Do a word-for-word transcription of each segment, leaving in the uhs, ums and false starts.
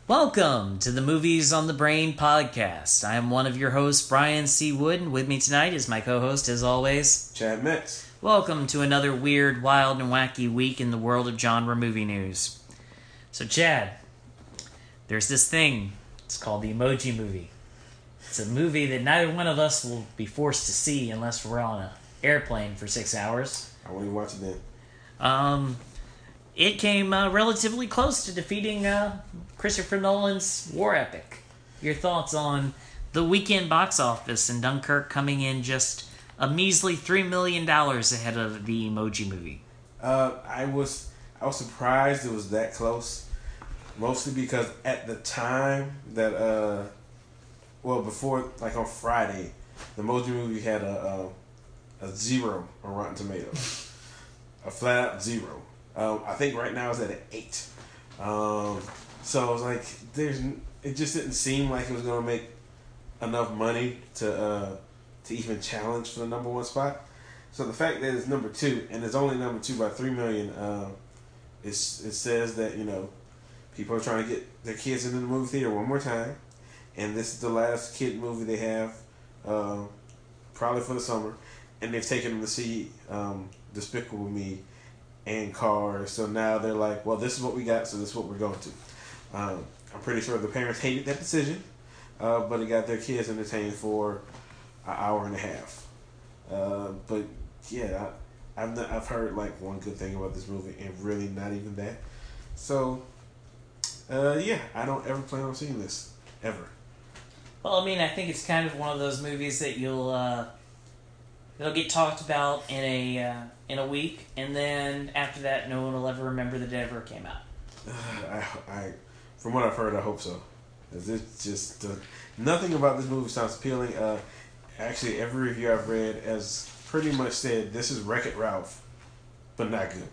Welcome to the Movies on the Brain podcast. I am one of your hosts, Brian C. Wood, and with me tonight is my co-host, as always, Chad Metz. Welcome to another weird, wild, and wacky week in the world of genre movie news. So, Chad, there's this thing. It's called the Emoji Movie. It's a movie that neither one of us will be forced to see unless we're on an airplane for six hours. I won't even watch it then. Um... It came uh, relatively close to defeating uh, Christopher Nolan's war epic. Your thoughts on the weekend box office and Dunkirk coming in just a measly three million dollars ahead of the Emoji Movie? Uh, I was I was surprised it was that close, mostly because at the time that uh, well before like on Friday, the Emoji Movie had a a, a zero on Rotten Tomatoes, a flat out zero. Um, I think right now it's at an eight. Um, so I was like, there's. It just didn't seem like it was gonna make enough money to uh, to even challenge for the number one spot. So the fact that it's number two and it's only number two by three million, uh, it's, it says that you know people are trying to get their kids into the movie theater one more time, and this is the last kid movie they have, uh, probably for the summer, and they've taken them to see um, Despicable Me and Cars, so now they're like, well, this is what we got, so this is what we're going to. Um, I'm pretty sure the parents hated that decision, uh, but it got their kids entertained for an hour and a half. Uh, but yeah, I, I've not, I've heard like one good thing about this movie, and really not even that. So, uh, yeah, I don't ever plan on seeing this ever. Well, I mean, I think it's kind of one of those movies that you'll uh, it'll get talked about in a uh, in a week, and then after that, no one will ever remember that it ever came out. I, I, from what I've heard, I hope so. It's just uh, nothing about this movie sounds appealing. Uh, actually, every review I've read has pretty much said this is Wreck-It Ralph, but not good.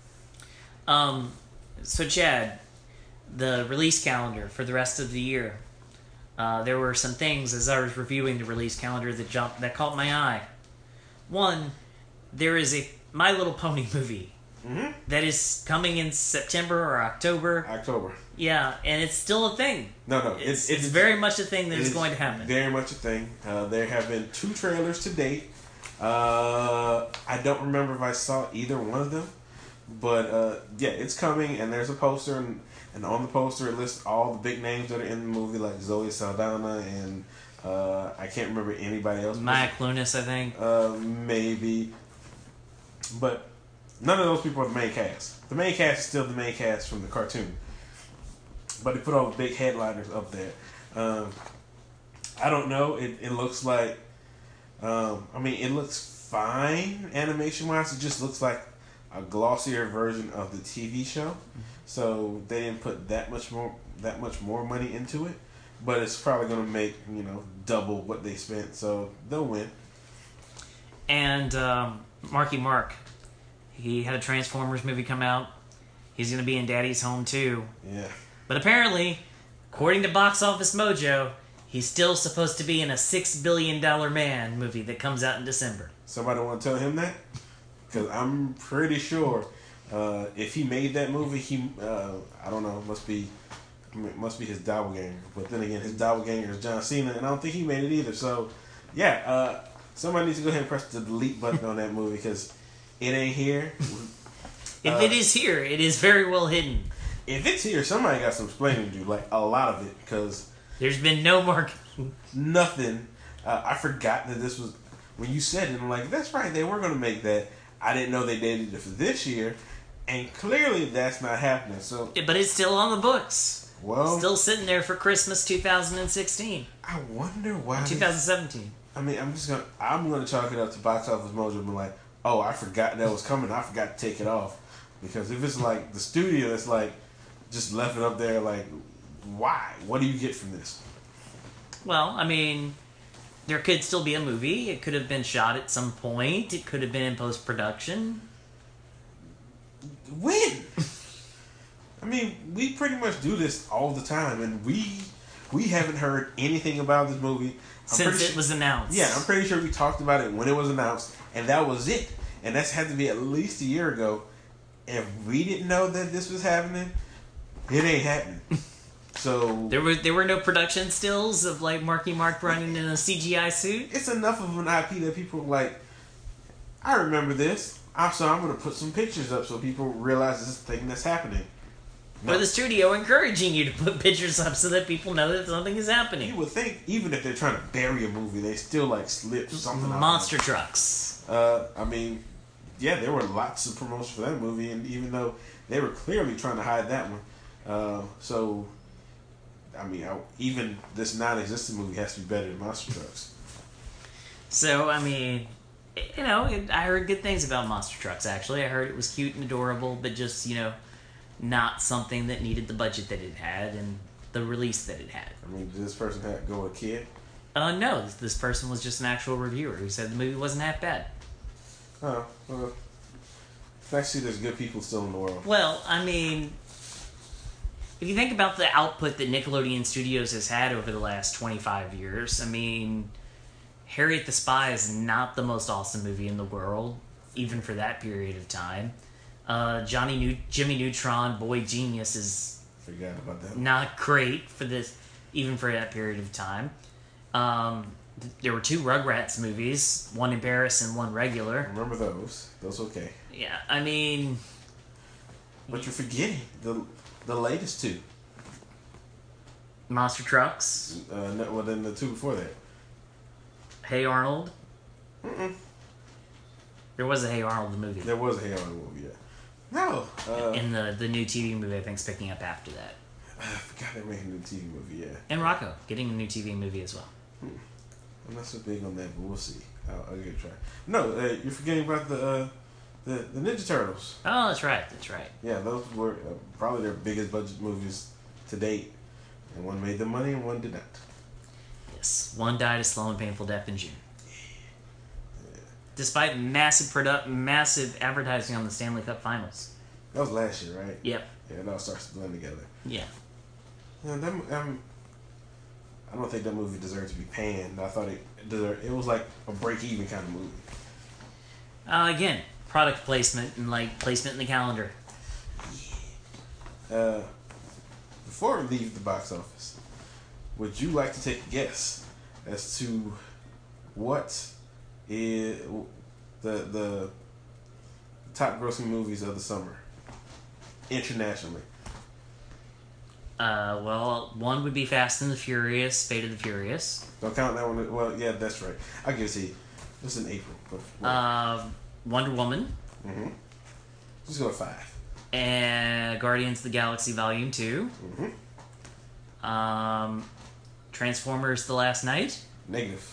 Um, so Chad, the release calendar for the rest of the year. Uh, there were some things as I was reviewing the release calendar that jumped that caught my eye. One, there is a My Little Pony movie mm-hmm. that is coming in September or October. October. Yeah, and it's still a thing. No, no. It's, it's, it's very much a thing that is going to happen. Very much a thing. Uh, there have been two trailers to date. Uh, I don't remember if I saw either one of them. But, uh, yeah, it's coming, and there's a poster, and, and on the poster it lists all the big names that are in the movie, like Zoe Saldana and uh, I can't remember anybody else. Maya Clunas, I think. Uh, maybe. But none of those people are the main cast. The main cast is still the main cast from the cartoon. But they put all the big headliners up there. Um, I don't know. It, it looks like... Um, I mean, it looks fine animation-wise. It just looks like a glossier version of the T V show. Mm-hmm. So they didn't put that much more that much more money into it. But it's probably going to make, you know, double what they spent. So they'll win. And um, Marky Mark, he had a Transformers movie come out. He's going to be in Daddy's Home too. Yeah. But apparently, according to Box Office Mojo, he's still supposed to be in a six billion dollars Man movie that comes out in December. Somebody want to tell him that? Because I'm pretty sure uh, if he made that movie, he, uh, I don't know, must be... I mean, it must be his doppelganger. But then again, his doppelganger is John Cena, and I don't think he made it either. So, yeah, uh, somebody needs to go ahead and press the delete button on that movie because it ain't here. If uh, it is here, it is very well hidden. If it's here, somebody got some explaining to do, like a lot of it, because... There's been no more... nothing. Uh, I forgot that this was... When you said it, I'm like, that's right, they were going to make that. I didn't know they did it for this year, and clearly that's not happening. So, but it's still on the books. Well, still sitting there for Christmas two thousand sixteen. I wonder why. twenty seventeen. I mean, I'm just gonna I'm gonna chalk it up to Box Office Mojo and be like, oh, I forgot that was coming. I forgot to take it off because if it's like the studio that's like just left it up there, like, why? What do you get from this? Well, I mean, there could still be a movie. It could have been shot at some point. It could have been in post production. When? I mean, we pretty much do this all the time, and we we haven't heard anything about this movie I'm since it sure, was announced. Yeah, I'm pretty sure we talked about it when it was announced, and that was it. And that's had to be at least a year ago. If we didn't know that this was happening, it ain't happening. So There were there were no production stills of like Marky Mark running in a C G I suit. it's enough of an I P that people are like, I remember this. I'm so I'm gonna put some pictures up so people realize this thing that's happening. No. Or the studio encouraging you to put pictures up so that people know that something is happening. You would think even if they're trying to bury a movie, they still like slip something out. Monster trucks. Uh, I mean, yeah, there were lots of promotions for that movie, and even though they were clearly trying to hide that one, uh, so I mean, I, even this non-existent movie has to be better than Monster Trucks. So I mean, you know, it, I heard good things about Monster Trucks. Actually, I heard it was cute and adorable, but just you know, not something that needed the budget that it had and the release that it had. I mean, did this person have go with a kid? Uh, no, this, this person was just an actual reviewer who said the movie wasn't half bad. Oh, well, actually, there's good people still in the world. Well, I mean, if you think about the output that Nickelodeon Studios has had over the last twenty-five years, I mean, Harriet the Spy is not the most awesome movie in the world, even for that period of time. Uh, Johnny New- Jimmy Neutron, Boy Genius is Forgot about that. not great for this, even for that period of time. Um, th- there were two Rugrats movies, one in Paris and one regular. Remember those? Those okay. Yeah, I mean, But you're forgetting the the latest two. Monster Trucks, Uh, no, well, then the two before that. Hey Arnold. Mm-mm. There was a Hey Arnold the movie. There was a Halo movie, yeah. No. Uh, And the, the new T V movie, I think, is picking up after that. I forgot they're making a new T V movie, yeah. And Rocco, getting a new T V movie as well. I'm not so big on that, but we'll see. I'll, I'll give it a try. No, uh, you're forgetting about the, uh, the the Ninja Turtles. Oh, that's right, that's right. Yeah, those were uh, probably their biggest budget movies to date. And one made them money and one did not. Yes, one died a slow and painful death in June. Despite massive produ- massive advertising on the Stanley Cup Finals. That was last year, right? Yep. Yeah, it all starts to blend together. Yeah. Yeah, that, um, I don't think that movie deserved to be panned. I thought it deserved, it was like a break-even kind of movie. Uh, again, product placement and like placement in the calendar. Uh, before we leave the box office, would you like to take a guess as to what is the the top grossing movies of the summer internationally? Uh, well, one would be Fast and the Furious, Fate of the Furious. Don't count that one. Well, yeah, that's right. I'll give it to you. It's in April. But, well, Uh, Wonder Woman. mm-hmm. Just go with five. And Guardians of the Galaxy Volume two. Mm-hmm. Um, Transformers The Last Night. Negative.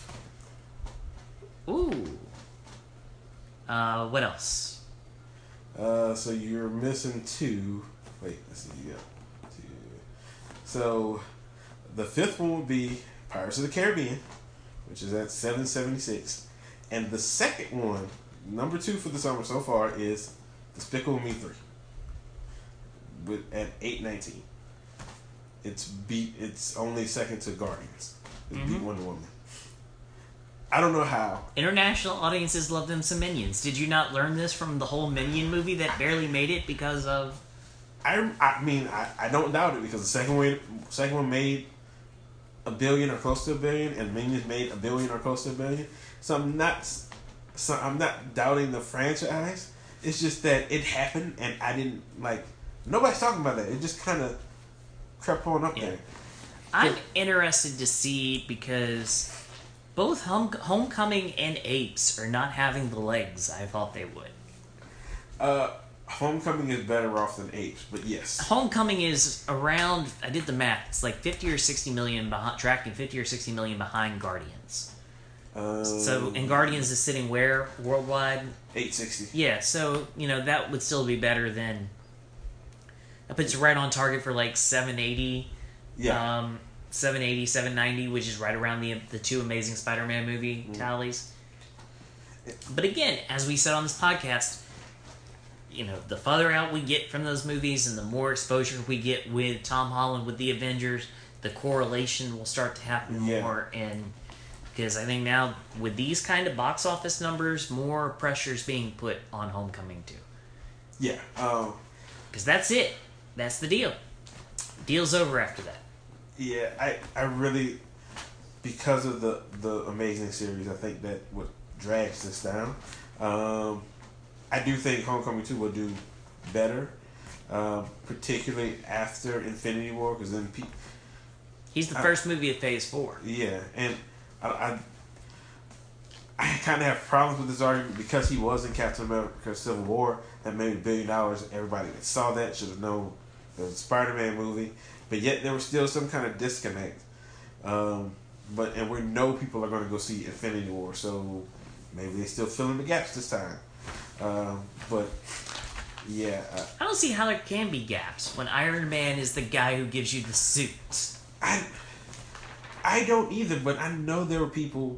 Ooh. Uh, what else? Uh, so you're missing two. Wait, let's see. You got two. So the fifth one would be Pirates of the Caribbean, which is at seven seventy-six, and the second one, number two for the summer so far, is Despicable Me three, with at eight nineteen. It's beat. It's only second to Guardians. It beat Mhm. Wonder Woman. I don't know how. International audiences love them some Minions. Did you not learn this from the whole Minion movie that barely made it because of... I, I mean, I, I don't doubt it because the second one, second one made a billion or close to a billion, and Minions made a billion or close to a billion. So I'm not, so I'm not doubting the franchise. It's just that it happened, and I didn't like. Nobody's talking about that. It just kind of crept on up Yeah. there. I'm interested to see because both Home- Homecoming and Apes are not having the legs I thought they would. Uh, Homecoming is better off than Apes, but yes. Homecoming is around, I did the math, it's like fifty or sixty million behind, tracking fifty or sixty million behind Guardians. Um, So, and Guardians is sitting where worldwide? eight sixty. Yeah, so, you know, that would still be better than. That puts it right on target for like seven eighty. Yeah. Um, seven eighty, seven ninety, which is right around the the two Amazing Spider-Man movie Mm. tallies. But again, as we said on this podcast, you know, the farther out we get from those movies and the more exposure we get with Tom Holland with the Avengers, the correlation will start to happen Yeah. more. And because I think now with these kind of box office numbers, more pressure's being put on Homecoming too. Yeah. Um, Because that's it. That's the deal. Deal's over after that. Yeah, I I really, because of the the Amazing series, I think that what drags this down. Um, I do think Homecoming two will do better, um, particularly after Infinity War, because then pe- He's the I- first movie of Phase Four. yeah, and I I, I kind of have problems with this argument because he was in Captain America: Civil War that made a billion dollars. Everybody that saw that should have known it was a Spider-Man movie, but yet there was still some kind of disconnect. Um, but and we know people are going to go see Infinity War, so maybe they still fill in the gaps this time. Um, but yeah, uh, I don't see how there can be gaps when Iron Man is the guy who gives you the suit. I I don't either. But I know there were people.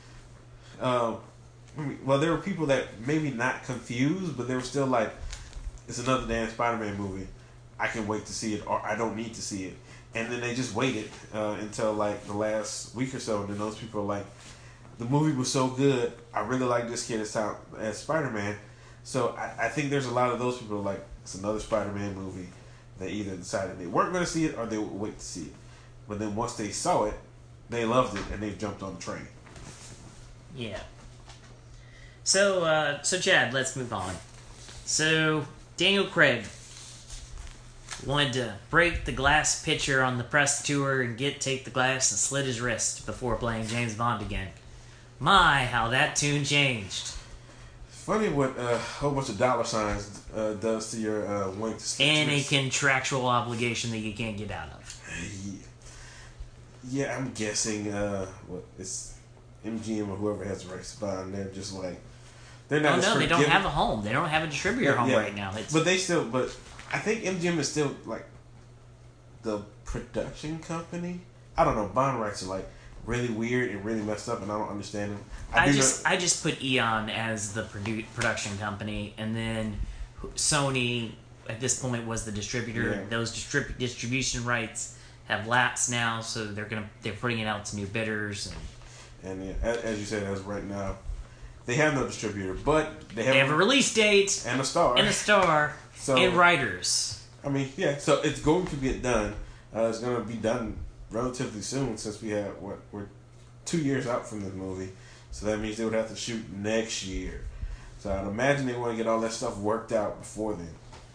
Uh, I mean, well, there were people that maybe not confused, but they were still like, "It's another damn Spider-Man movie. I can wait to see it, or I don't need to see it." And then they just waited uh, until like the last week or so, and then those people are like, "The movie was so good. I really like this kid as, as Spider-Man." So I, I think there's a lot of those people like, "It's another Spider-Man movie." They either decided they weren't going to see it or they would wait to see it. But then once they saw it, they loved it and they jumped on the train. Yeah. So, uh, so Chad, let's move on. So, Daniel Craig wanted to break the glass pitcher on the press tour and get take the glass and slit his wrist before playing James Bond again. My, how that tune changed. Funny what uh, a whole bunch of dollar signs uh, does to your uh, wanting to slit And a wrist. contractual obligation that you can't get out of. Yeah, yeah, I'm guessing uh, what it's M G M or whoever has the rights to Bond. They're just like they're not. Oh as no, they don't forgiving- have a home. They don't have a distributor Yeah, home yeah. right now. It's, But they still, but I think M G M is still like the production company. I don't know. Bond rights are like really weird and really messed up, and I don't understand them. I do just know- I just put Eon as the produ- production company, and then Sony at this point was the distributor. Yeah. Those distrib- distribution rights have lapsed now, so they're gonna they're putting it out to new bidders, and and yeah, as, as you said, as of right now, they have no distributor, but they have, they have a release date and a star and a star So- and writers. I mean, yeah. So it's going to get done. Uh, it's going to be done relatively soon, since we have what we're two years out from this movie. So that means they would have to shoot next year. So I'd imagine they want to get all that stuff worked out before then.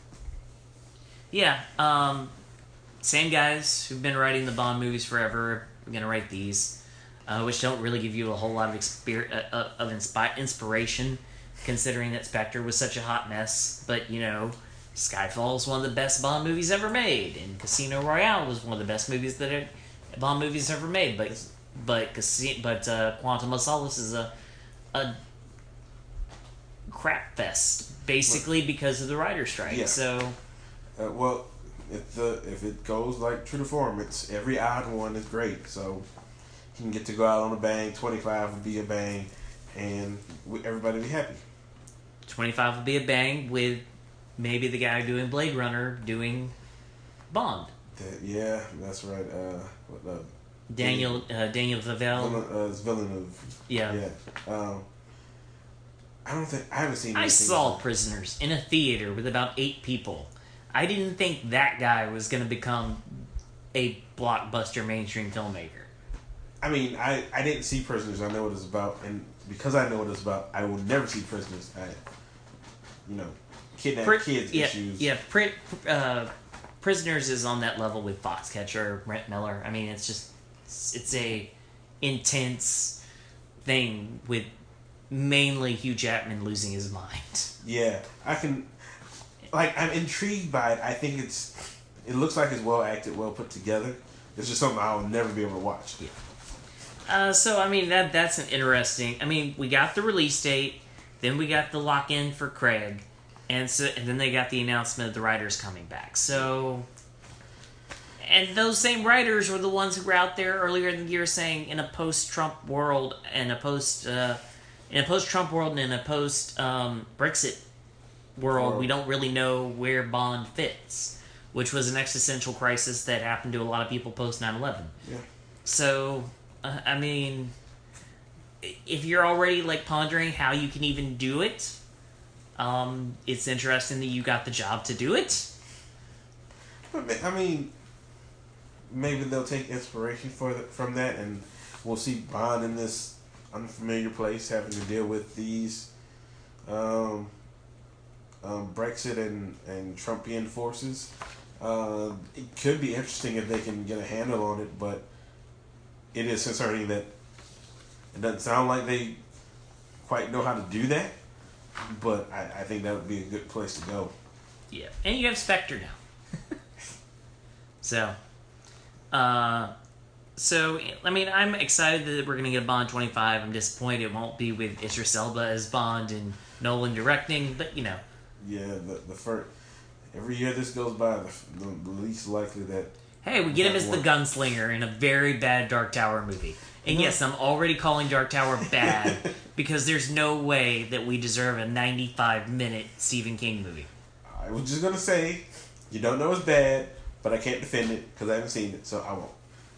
Yeah, um, same guys who've been writing the Bond movies forever are gonna write these, uh, which don't really give you a whole lot of exper- uh, uh, of inspi- inspiration, considering that Spectre was such a hot mess. But you know, Skyfall is one of the best Bond movies ever made, and Casino Royale was one of the best movies that are, Bond movies ever made. But but Casi- but uh, Quantum of Solace is a a crap fest, basically because of the writer's strike. Yeah. So. Uh, well, if the if it goes like true to form, it's every odd one is great. So you can get to go out on a bang. Twenty-five would be a bang, and we, everybody be happy. twenty-five would be a bang with maybe the guy doing Blade Runner doing Bond. That, yeah, that's right. Uh, what, uh, Daniel uh, Daniel Vivel. Villain, uh, it's Villeneuve. Yeah. Yeah. Um, I don't think I haven't seen. I anything saw else. Prisoners in a theater with about eight people. I didn't think that guy was going to become a blockbuster mainstream filmmaker. I mean, I, I didn't see Prisoners. I know what it's about, and because I know what it's about, I will never see Prisoners. I, you know, kidnap Pri- kids yeah, issues. Yeah, pri- uh, Prisoners is on that level with Foxcatcher, Brent Miller. I mean, it's just it's, it's a intense thing with mainly Hugh Jackman losing his mind. Yeah, I can. Like, I'm intrigued by it. I think it's. It looks like it's well acted, well put together. It's just something I'll never be able to watch. Yeah. Uh, so I mean that that's an interesting. I mean, we got the release date, then we got the lock in for Craig, and so and then they got the announcement of the writers coming back. So, and those same writers were the ones who were out there earlier in the year saying, in a post-Trump world and a post uh, in a post-Trump world and in a post um, Brexit world, we don't really know where Bond fits, which was an existential crisis that happened to a lot of people post nine eleven. Yeah. So, uh, I mean, if you're already like pondering how you can even do it, um, it's interesting that you got the job to do it. But I mean, maybe they'll take inspiration for the, from that, and we'll see Bond in this unfamiliar place having to deal with these um, um, Brexit and, and Trumpian forces. Uh, it could be interesting if they can get a handle on it, but it is concerning that it doesn't sound like they quite know how to do that. But I, I think that would be a good place to go. Yeah, and you have Spectre now. so, uh, so I mean, I'm excited that we're gonna get a Bond twenty-five. I'm disappointed it won't be with Idris Elba as Bond and Nolan directing, but you know. Yeah, the the first every year this goes by, the, the least likely that. Hey, we get him as the gunslinger in a very bad Dark Tower movie. And yes, I'm already calling Dark Tower bad because there's no way that we deserve a ninety-five minute Stephen King movie. I was just gonna say, you don't know it's bad, but I can't defend it because I haven't seen it, so I won't.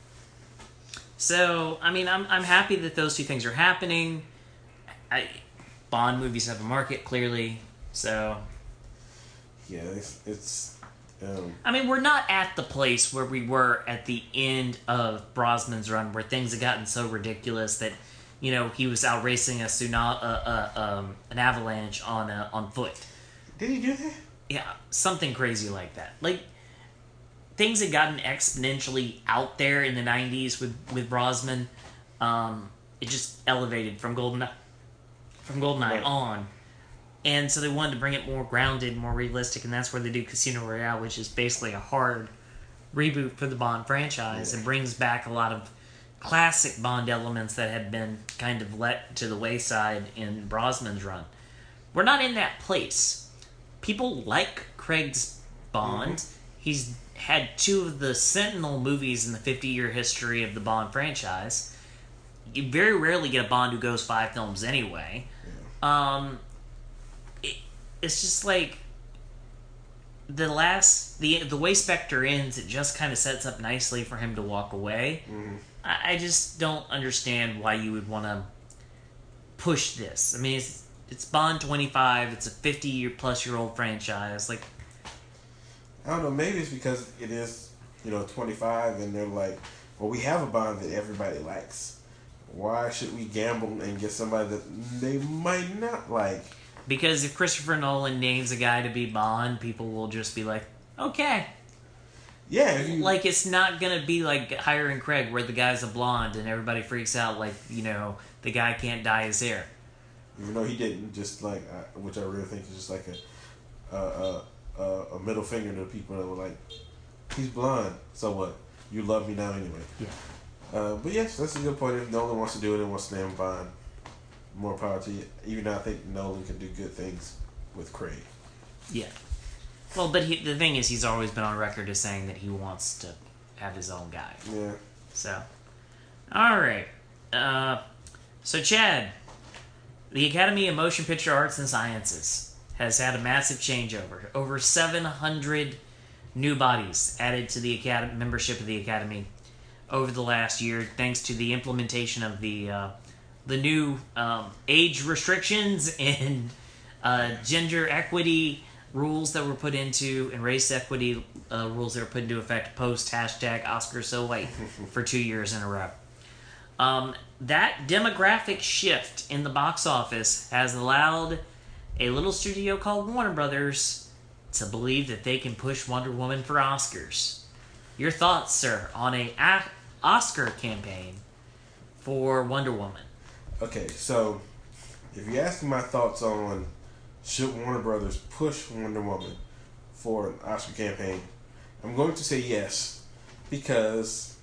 So, I mean, I'm I'm happy that those two things are happening. I, Bond movies have a market, clearly, so... Yeah, it's... it's um, I mean, we're not at the place where we were at the end of Brosnan's run, where things had gotten so ridiculous that, you know, he was out racing a tsunami, uh, uh, um, an avalanche on uh, on foot. Did he do that? Yeah, something crazy like that. Like, things had gotten exponentially out there in the nineties with, with Brosnan. Um, it just elevated from Golden from Goldeneye Right. on. And so they wanted to bring it more grounded, more realistic, and that's where they do Casino Royale, which is basically a hard reboot for the Bond franchise. Yeah. It brings back a lot of classic Bond elements that had been kind of let to the wayside in Brosnan's run. We're not in that place. People like Craig's Bond. Mm-hmm. He's had two of the Sentinel movies in the fifty-year history of the Bond franchise. You very rarely get a Bond who goes five films anyway. Yeah. Um... It's just like the last the the way Spectre ends, it just kind of sets up nicely for him to walk away. Mm-hmm. I, I just don't understand why you would want to push this. I mean, it's it's Bond twenty-five. It's a fifty year plus year old franchise. Like, I don't know. Maybe it's because it is, you know, twenty-five, and they're like, well, we have a Bond that everybody likes. Why should we gamble and get somebody that they might not like? Because if Christopher Nolan names a guy to be Bond, people will just be like, okay. Yeah. You... Like, it's not going to be like hiring Craig where the guy's a blonde and everybody freaks out like, you know, the guy can't dye his hair. Even though he didn't, just like, uh, which I really think is just like a, uh, uh, uh, a middle finger to people that were like, he's blonde, so what? You love me now anyway. Yeah. Uh, but yes, that's a good point. If Nolan wants to do it and wants to name Bond, more power to you. Even though I think Nolan can do good things with Craig. Yeah. Well, but he, the thing is, he's always been on record as saying that he wants to have his own guy. Yeah. So, all right. Uh, so, Chad, the Academy of Motion Picture Arts and Sciences has had a massive changeover. Over seven hundred new bodies added to the academy, membership of the Academy over the last year, thanks to the implementation of the uh, the new um, age restrictions and uh, gender equity rules that were put into, and race equity uh, rules that were put into effect post hashtag Oscar So White for two years in a row. Um, that demographic shift in the box office has allowed a little studio called Warner Brothers to believe that they can push Wonder Woman for Oscars. Your thoughts, sir, on a, a Oscar campaign for Wonder Woman? Okay, so if you ask me my thoughts on should Warner Brothers push Wonder Woman for an Oscar campaign, I'm going to say yes, because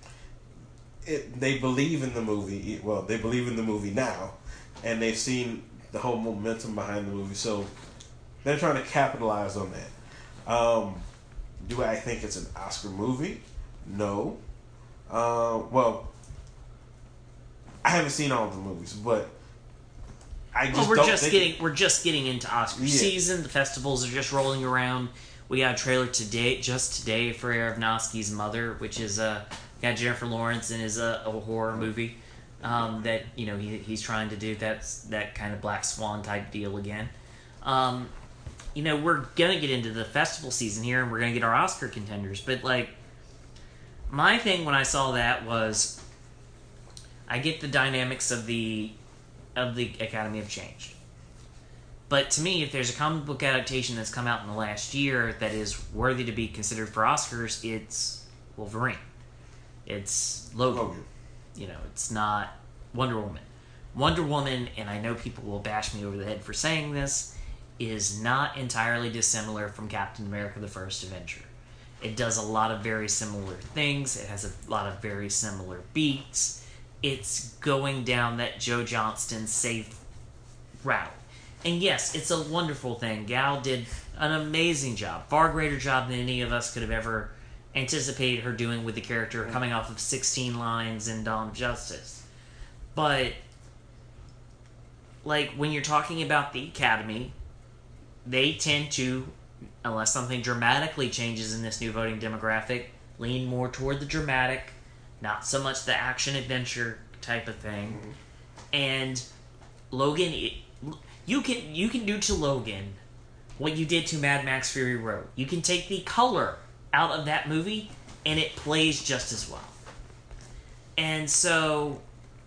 it they believe in the movie. Well, they believe in the movie now, and they've seen the whole momentum behind the movie, so they're trying to capitalize on that. Um, do I think it's an Oscar movie? No. Uh, well, I haven't seen all of the movies, but I just well, we're don't just think getting we're just getting into Oscar Yeah. season. The festivals are just rolling around. We got a trailer today, just today, for Aronofsky's Mother, which is a got Jennifer Lawrence and is a, a horror movie um, that you know he, he's trying to do. That's that kind of Black Swan type deal again. Um, you know, we're gonna get into the festival season here, and we're gonna get our Oscar contenders, but like, my thing when I saw that was, I get the dynamics of the of the Academy have changed. But to me, if there's a comic book adaptation that's come out in the last year that is worthy to be considered for Oscars, it's Wolverine. It's Logan. Logan. You know, it's not Wonder Woman. Wonder Woman, and I know people will bash me over the head for saying this, is not entirely dissimilar from Captain America: The First Avenger. It does a lot of very similar things. It has a lot of very similar beats. It's going down that Joe Johnston safe route. And yes, it's a wonderful thing. Gal did an amazing job, far greater job than any of us could have ever anticipated her doing with the character, coming off of sixteen lines in Dawn of Justice. But, like, when you're talking about the Academy, they tend to, unless something dramatically changes in this new voting demographic, lean more toward the dramatic, not so much the action-adventure type of thing. Mm-hmm. And Logan... It, You can you can do to Logan what you did to Mad Max Fury Road. You can take the color out of that movie, and it plays just as well. And so,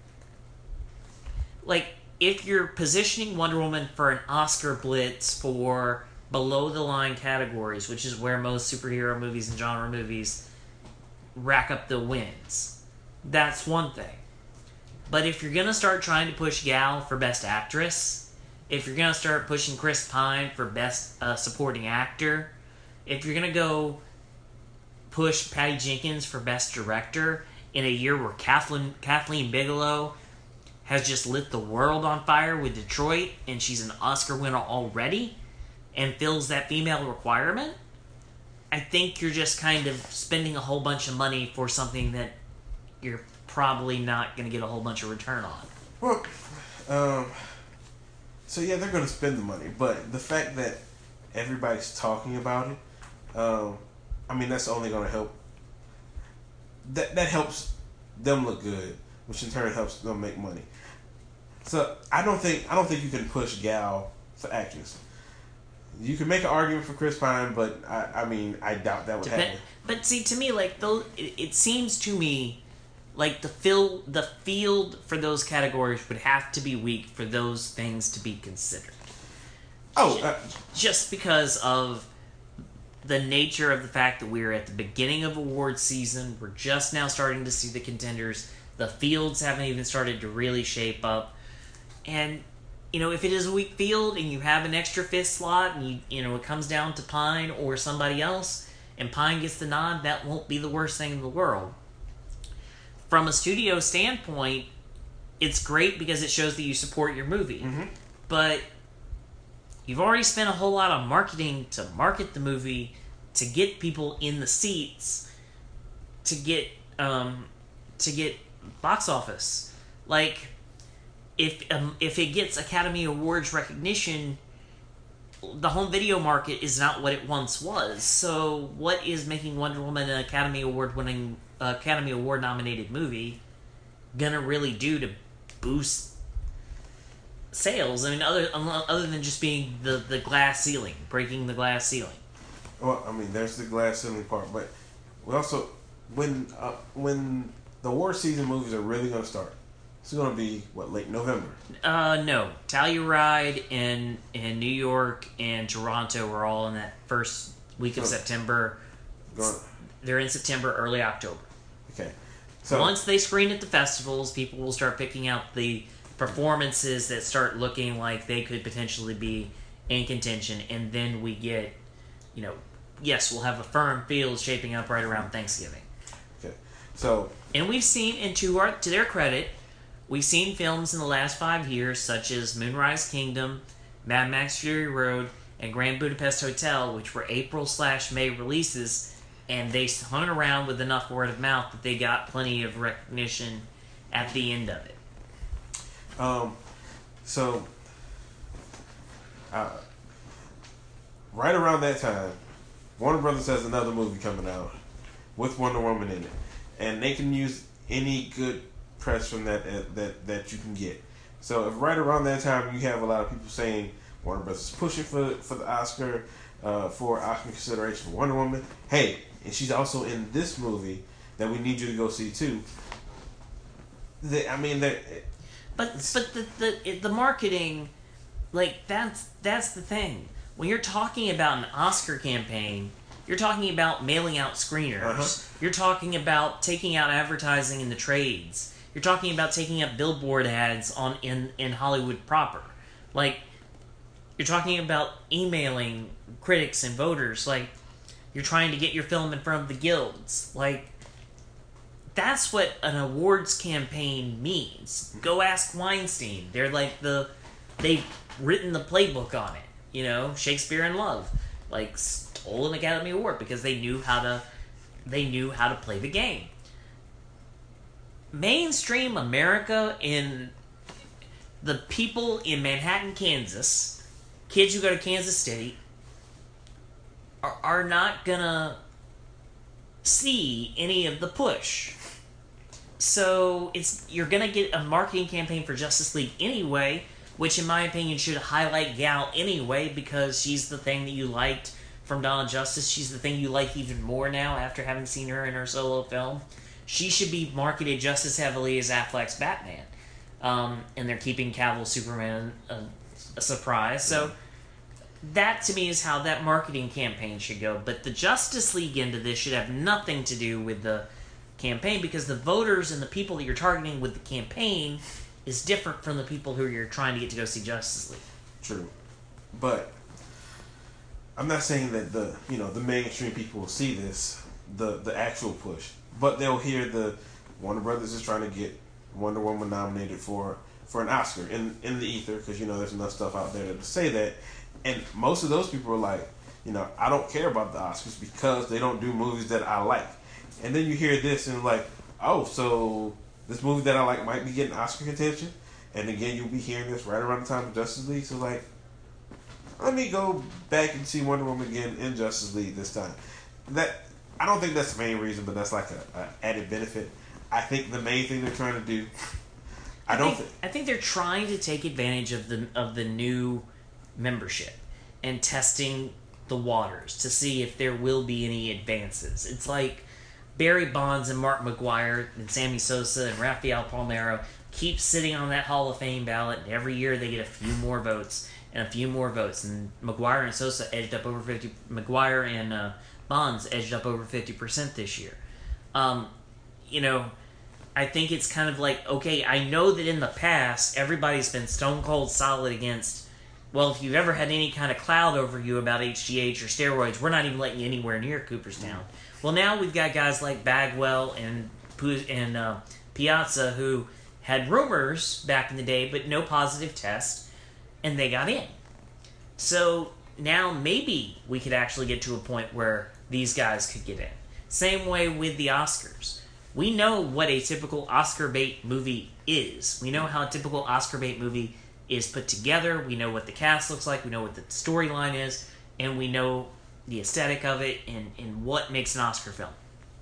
like, if you're positioning Wonder Woman for an Oscar blitz for below-the-line categories, which is where most superhero movies and genre movies rack up the wins, that's one thing. But if you're going to start trying to push Gal for Best Actress... If you're going to start pushing Chris Pine for Best uh, Supporting Actor, if you're going to go push Patty Jenkins for Best Director in a year where Kathleen, Kathleen Bigelow has just lit the world on fire with Detroit, and she's an Oscar winner already, and fills that female requirement, I think you're just kind of spending a whole bunch of money for something that you're probably not going to get a whole bunch of return on. Well, um... So yeah, they're going to spend the money, but the fact that everybody's talking about it, um, I mean, that's only going to help. That that helps them look good, which in turn helps them make money. So I don't think I don't think you can push Gal for actress. You can make an argument for Chris Pine, but I, I mean, I doubt that would Depend- happen. But see, to me, like though, it, it seems to me. Like, the fil- the field for those categories would have to be weak for those things to be considered. Oh, uh, just because of the nature of the fact that we're at the beginning of award season, we're just now starting to see the contenders, the fields haven't even started to really shape up, and, you know, if it is a weak field and you have an extra fifth slot and, you, you know, it comes down to Pine or somebody else, and Pine gets the nod, that won't be the worst thing in the world. From a studio standpoint, it's great because it shows that you support your movie. Mm-hmm. But you've already spent a whole lot on marketing to market the movie, to get people in the seats, to get um, to get box office. Like, if um, if it gets Academy Awards recognition, the home video market is not what it once was. So, what is making Wonder Woman an Academy Award winning? Academy Award nominated movie gonna really do to boost sales? I mean, other other than just being the, the glass ceiling, breaking the glass ceiling. Well, I mean, there's the glass ceiling part, but we also when uh, when the award season movies are really gonna start, it's gonna be what, late November? Uh, no, Telluride in in New York and Toronto are all in that first week of so, September. Going, They're in September, early October. Okay. So once they screen at the festivals, people will start picking out the performances that start looking like they could potentially be in contention, and then we get, you know, yes, we'll have a firm field shaping up right around Thanksgiving. Okay. So and we've seen, and to our to their credit, we've seen films in the last five years such as Moonrise Kingdom, Mad Max Fury Road, and Grand Budapest Hotel, which were April slash May releases. And they hung around with enough word of mouth that they got plenty of recognition at the end of it. Um, so, uh, right around that time, Warner Brothers has another movie coming out with Wonder Woman in it, and they can use any good press from that uh, that that you can get. So, if right around that time you have a lot of people saying Warner Brothers is pushing for for the Oscar, uh, for Oscar consideration for Wonder Woman, hey. And she's also in this movie that we need you to go see too. They, I mean, they. But but the the the marketing, like that's that's the thing. When you're talking about an Oscar campaign, you're talking about mailing out screeners. Uh-huh. You're talking about taking out advertising in the trades. You're talking about taking up billboard ads on in, in Hollywood proper. Like, you're talking about emailing critics and voters. Like, you're trying to get your film in front of the guilds. Like, that's what an awards campaign means. Go ask Weinstein. They're like the... They've written the playbook on it. You know, Shakespeare in Love. Like, stole an Academy Award because they knew how to... They knew how to play the game. Mainstream America in... The people in Manhattan, Kansas... Kids who go to Kansas City... Are, are not gonna... see any of the push. So it's you're gonna get a marketing campaign for Justice League anyway, which in my opinion should highlight Gal anyway because she's the thing that you liked from Dawn of Justice. She's the thing you like even more now after having seen her in her solo film. She should be marketed just as heavily as Affleck's Batman, um, and they're keeping Cavill's Superman a, a surprise. So that to me is how that marketing campaign should go. But the Justice League end of this should have nothing to do with the campaign because the voters and the people that you're targeting with the campaign is different from the people who you're trying to get to go see Justice League. True. But I'm not saying that the you know the mainstream people will see this, the the actual push. But they'll hear the Warner Brothers is trying to get Wonder Woman nominated for, for an Oscar in, in the ether because you know there's enough stuff out there to say that. And most of those people are like, you know, I don't care about the Oscars because they don't do movies that I like. And then you hear this and like, oh, so this movie that I like might be getting Oscar contention. And again, you'll be hearing this right around the time of Justice League. So like, let me go back and see Wonder Woman again in Justice League this time. That I don't think that's the main reason, but that's like a, a added benefit. I think the main thing they're trying to do. I, I don't. Think, th- I think they're trying to take advantage of the of the new membership and testing the waters to see if there will be any advances. It's like Barry Bonds and Mark McGuire and Sammy Sosa and Rafael Palmeiro keep sitting on that Hall of Fame ballot, and every year they get a few more votes and a few more votes. And McGuire and Sosa edged up over fifty. McGuire and uh, Bonds edged up over fifty percent this year. Um, you know, I think it's kind of like, okay, I know that in the past everybody's been stone cold solid against. Well, if you've ever had any kind of cloud over you about H G H or steroids, we're not even letting you anywhere near Cooperstown. Well, now we've got guys like Bagwell and and uh, Piazza who had rumors back in the day, but no positive test, and they got in. So now maybe we could actually get to a point where these guys could get in. Same way with the Oscars. We know what a typical Oscar bait movie is. We know how a typical Oscar bait movie is put together. We know what the cast looks like. We know what the storyline is. And we know the aesthetic of it and, and what makes an Oscar film.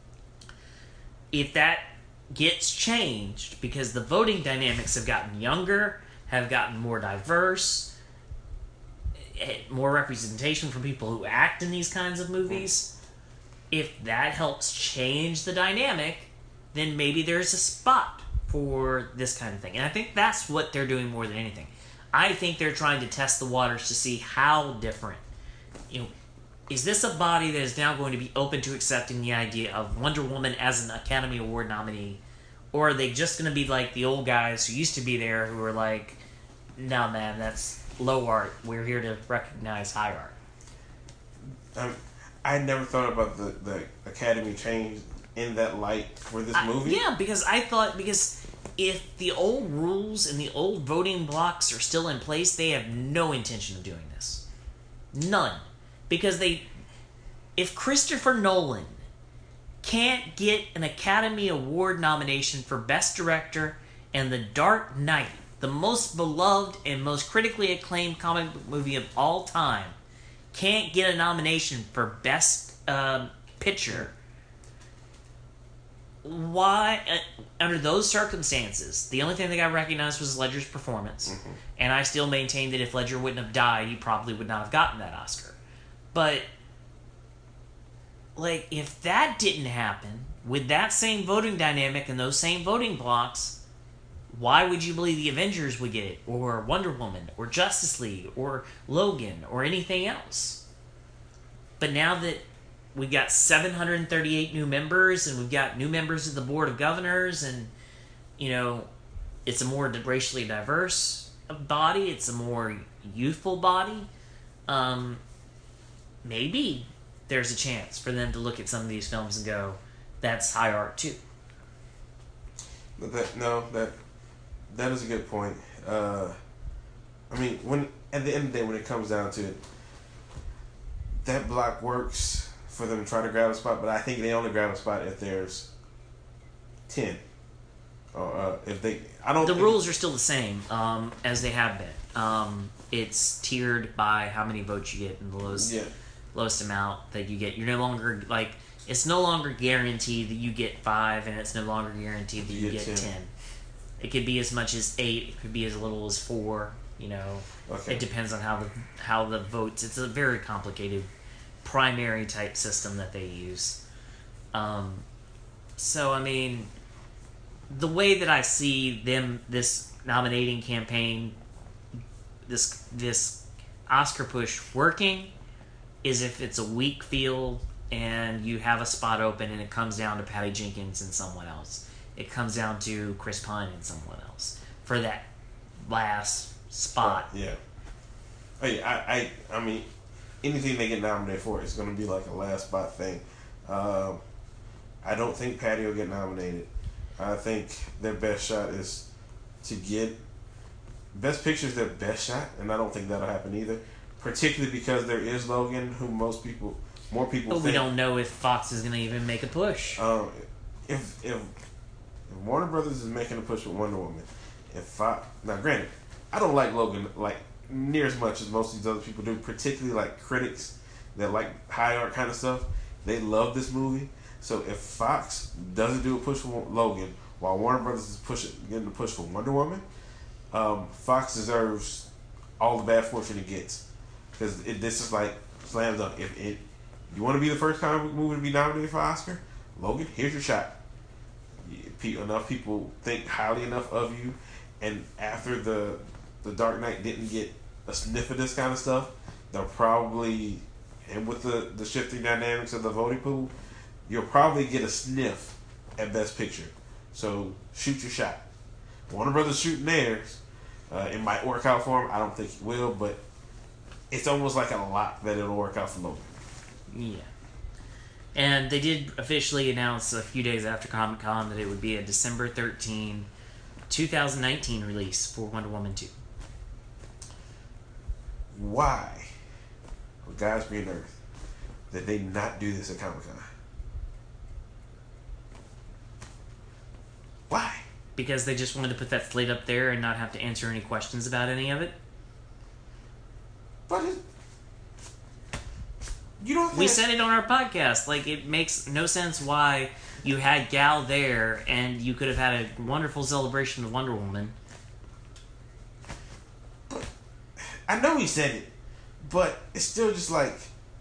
If that gets changed because the voting dynamics have gotten younger, have gotten more diverse, more representation from people who act in these kinds of movies, if that helps change the dynamic, then maybe there's a spot for this kind of thing. And I think that's what they're doing more than anything. I think they're trying to test the waters to see how different. You know, is this a body that is now going to be open to accepting the idea of Wonder Woman as an Academy Award nominee? Or are they just going to be like the old guys who used to be there who are like, no, man, that's low art. We're here to recognize high art. Um, I never thought about the, the Academy change in that light for this movie. I, yeah, because I thought, because if the old rules and the old voting blocks are still in place, they have no intention of doing this. None. Because they, if Christopher Nolan can't get an Academy Award nomination for Best Director and The Dark Knight, the most beloved and most critically acclaimed comic book movie of all time, can't get a nomination for Best uh, Picture, why, uh, under those circumstances, the only thing that got recognized was Ledger's performance. Mm-hmm. And I still maintain that if Ledger wouldn't have died, he probably would not have gotten that Oscar. But, like, if that didn't happen, with that same voting dynamic and those same voting blocks, why would you believe the Avengers would get it, or Wonder Woman, or Justice League, or Logan, or anything else? But now that we've got seven hundred thirty-eight new members, and we've got new members of the Board of Governors, and, you know, it's a more racially diverse body, it's a more youthful body, um, maybe there's a chance for them to look at some of these films and go, that's high art too. But that, no, that that is a good point. Uh, I mean, when at the end of the day, when it comes down to it, that block works for them to try to grab a spot, but I think they only grab a spot if there's ten. Or uh, if they, I don't. The think rules are still the same um, as they have been. Um, it's tiered by how many votes you get, and the lowest yeah. lowest amount that you get. You're no longer like it's no longer guaranteed that you get five, and it's no longer guaranteed that you, You get, get ten. ten. It could be as much as eight. It could be as little as four. You know, Okay. it depends on how the how the votes. It's a very complicated primary type system that they use. Um, so I mean, the way that I see them, this nominating campaign, this this Oscar push working, is if it's a weak field and you have a spot open and it comes down to Patty Jenkins and someone else. It comes down to Chris Pine and someone else for that last spot. Yeah. Oh yeah, I, I, I mean, anything they get nominated for is going to be like a last spot thing. Um, I don't think Patty will get nominated. I think their best shot is to get Best Picture is their best shot, and I don't think that'll happen either. Particularly because there is Logan, who most people, more people. But think, we don't know if Fox is going to even make a push. Um, if if if Warner Brothers is making a push with Wonder Woman, if Fox, now granted, I don't like Logan like near as much as most of these other people do. Particularly like critics that like high art kind of stuff. They love this movie. So if Fox doesn't do a push for Logan while Warner Brothers is pushing getting a push for Wonder Woman, um, Fox deserves all the bad fortune it gets, because this is like slam dunk. If it you want to be the first comic book movie to be nominated for Oscar, Logan, here's your shot. Enough people think highly enough of you, and after the the Dark Knight didn't get a sniff of this kind of stuff, they'll probably, and with the the shifting dynamics of the voting pool, you'll probably get a sniff at Best Picture. So shoot your shot. Warner Brothers shooting theirs. Uh, it might work out for them. I don't think it will, but it's almost like a lock that it'll work out for Logan. Yeah. And they did officially announce a few days after Comic-Con that it would be a December thirteenth, twenty nineteen release for Wonder Woman two. Why, with God's green earth, did they not do this at Comic-Con? Why? Because they just wanted to put that slate up there and not have to answer any questions about any of it. But it, you don't. We said it on our podcast. Like, it makes no sense why you had Gal there and you could have had a wonderful celebration of Wonder Woman. But I know he said it, but it's still just like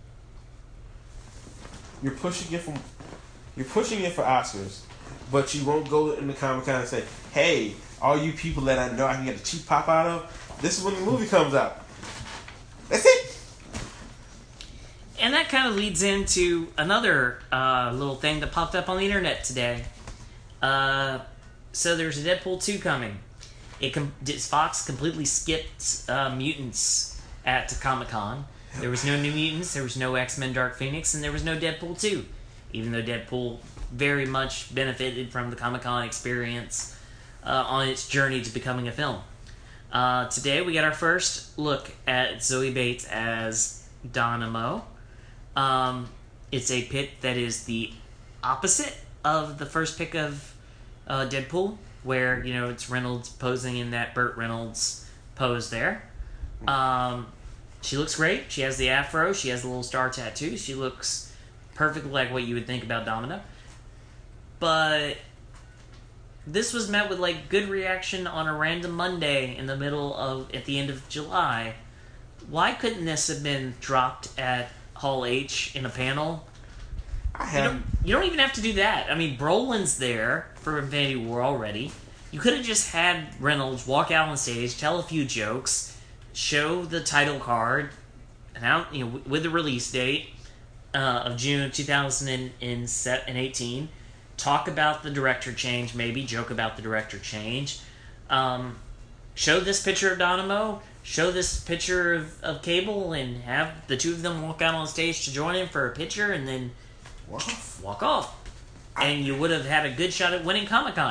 you're pushing it from you're pushing it for Oscars, but you won't go into Comic Con and say, "Hey, all you people that I know I can get a cheap pop out of, this is when the movie comes out." That's it. And that kind of leads into another uh, little thing that popped up on the internet today. Uh, so there's a Deadpool two coming. It com- Fox completely skipped uh, mutants at Comic-Con. There was no New Mutants, there was no X-Men Dark Phoenix, and there was no Deadpool two. Even though Deadpool very much benefited from the Comic-Con experience uh, on its journey to becoming a film. Uh, today we got our first look at Zoe Bates as Dynamo. Um, it's a pick that is the opposite of the first pick of uh, Deadpool, where, you know, it's Reynolds posing in that Burt Reynolds pose there. Um, she looks great. She has the afro. She has the little star tattoo. She looks perfectly like what you would think about Domino. But this was met with, like, good reaction on a random Monday in the middle of, at the end of July. Why couldn't this have been dropped at Hall H in a panel I You have. don't, you don't even have to do that. I mean, Brolin's there for Infinity War already. You could have just had Reynolds walk out on stage, tell a few jokes, show the title card, and out you know with the release date uh, of June two thousand eighteen. Talk about the director change, maybe joke about the director change. Um, show this picture of Dynamo, show this picture of, of Cable, and have the two of them walk out on stage to join him for a picture, and then Walk off. walk off. And you would have had a good shot at winning Comic-Con.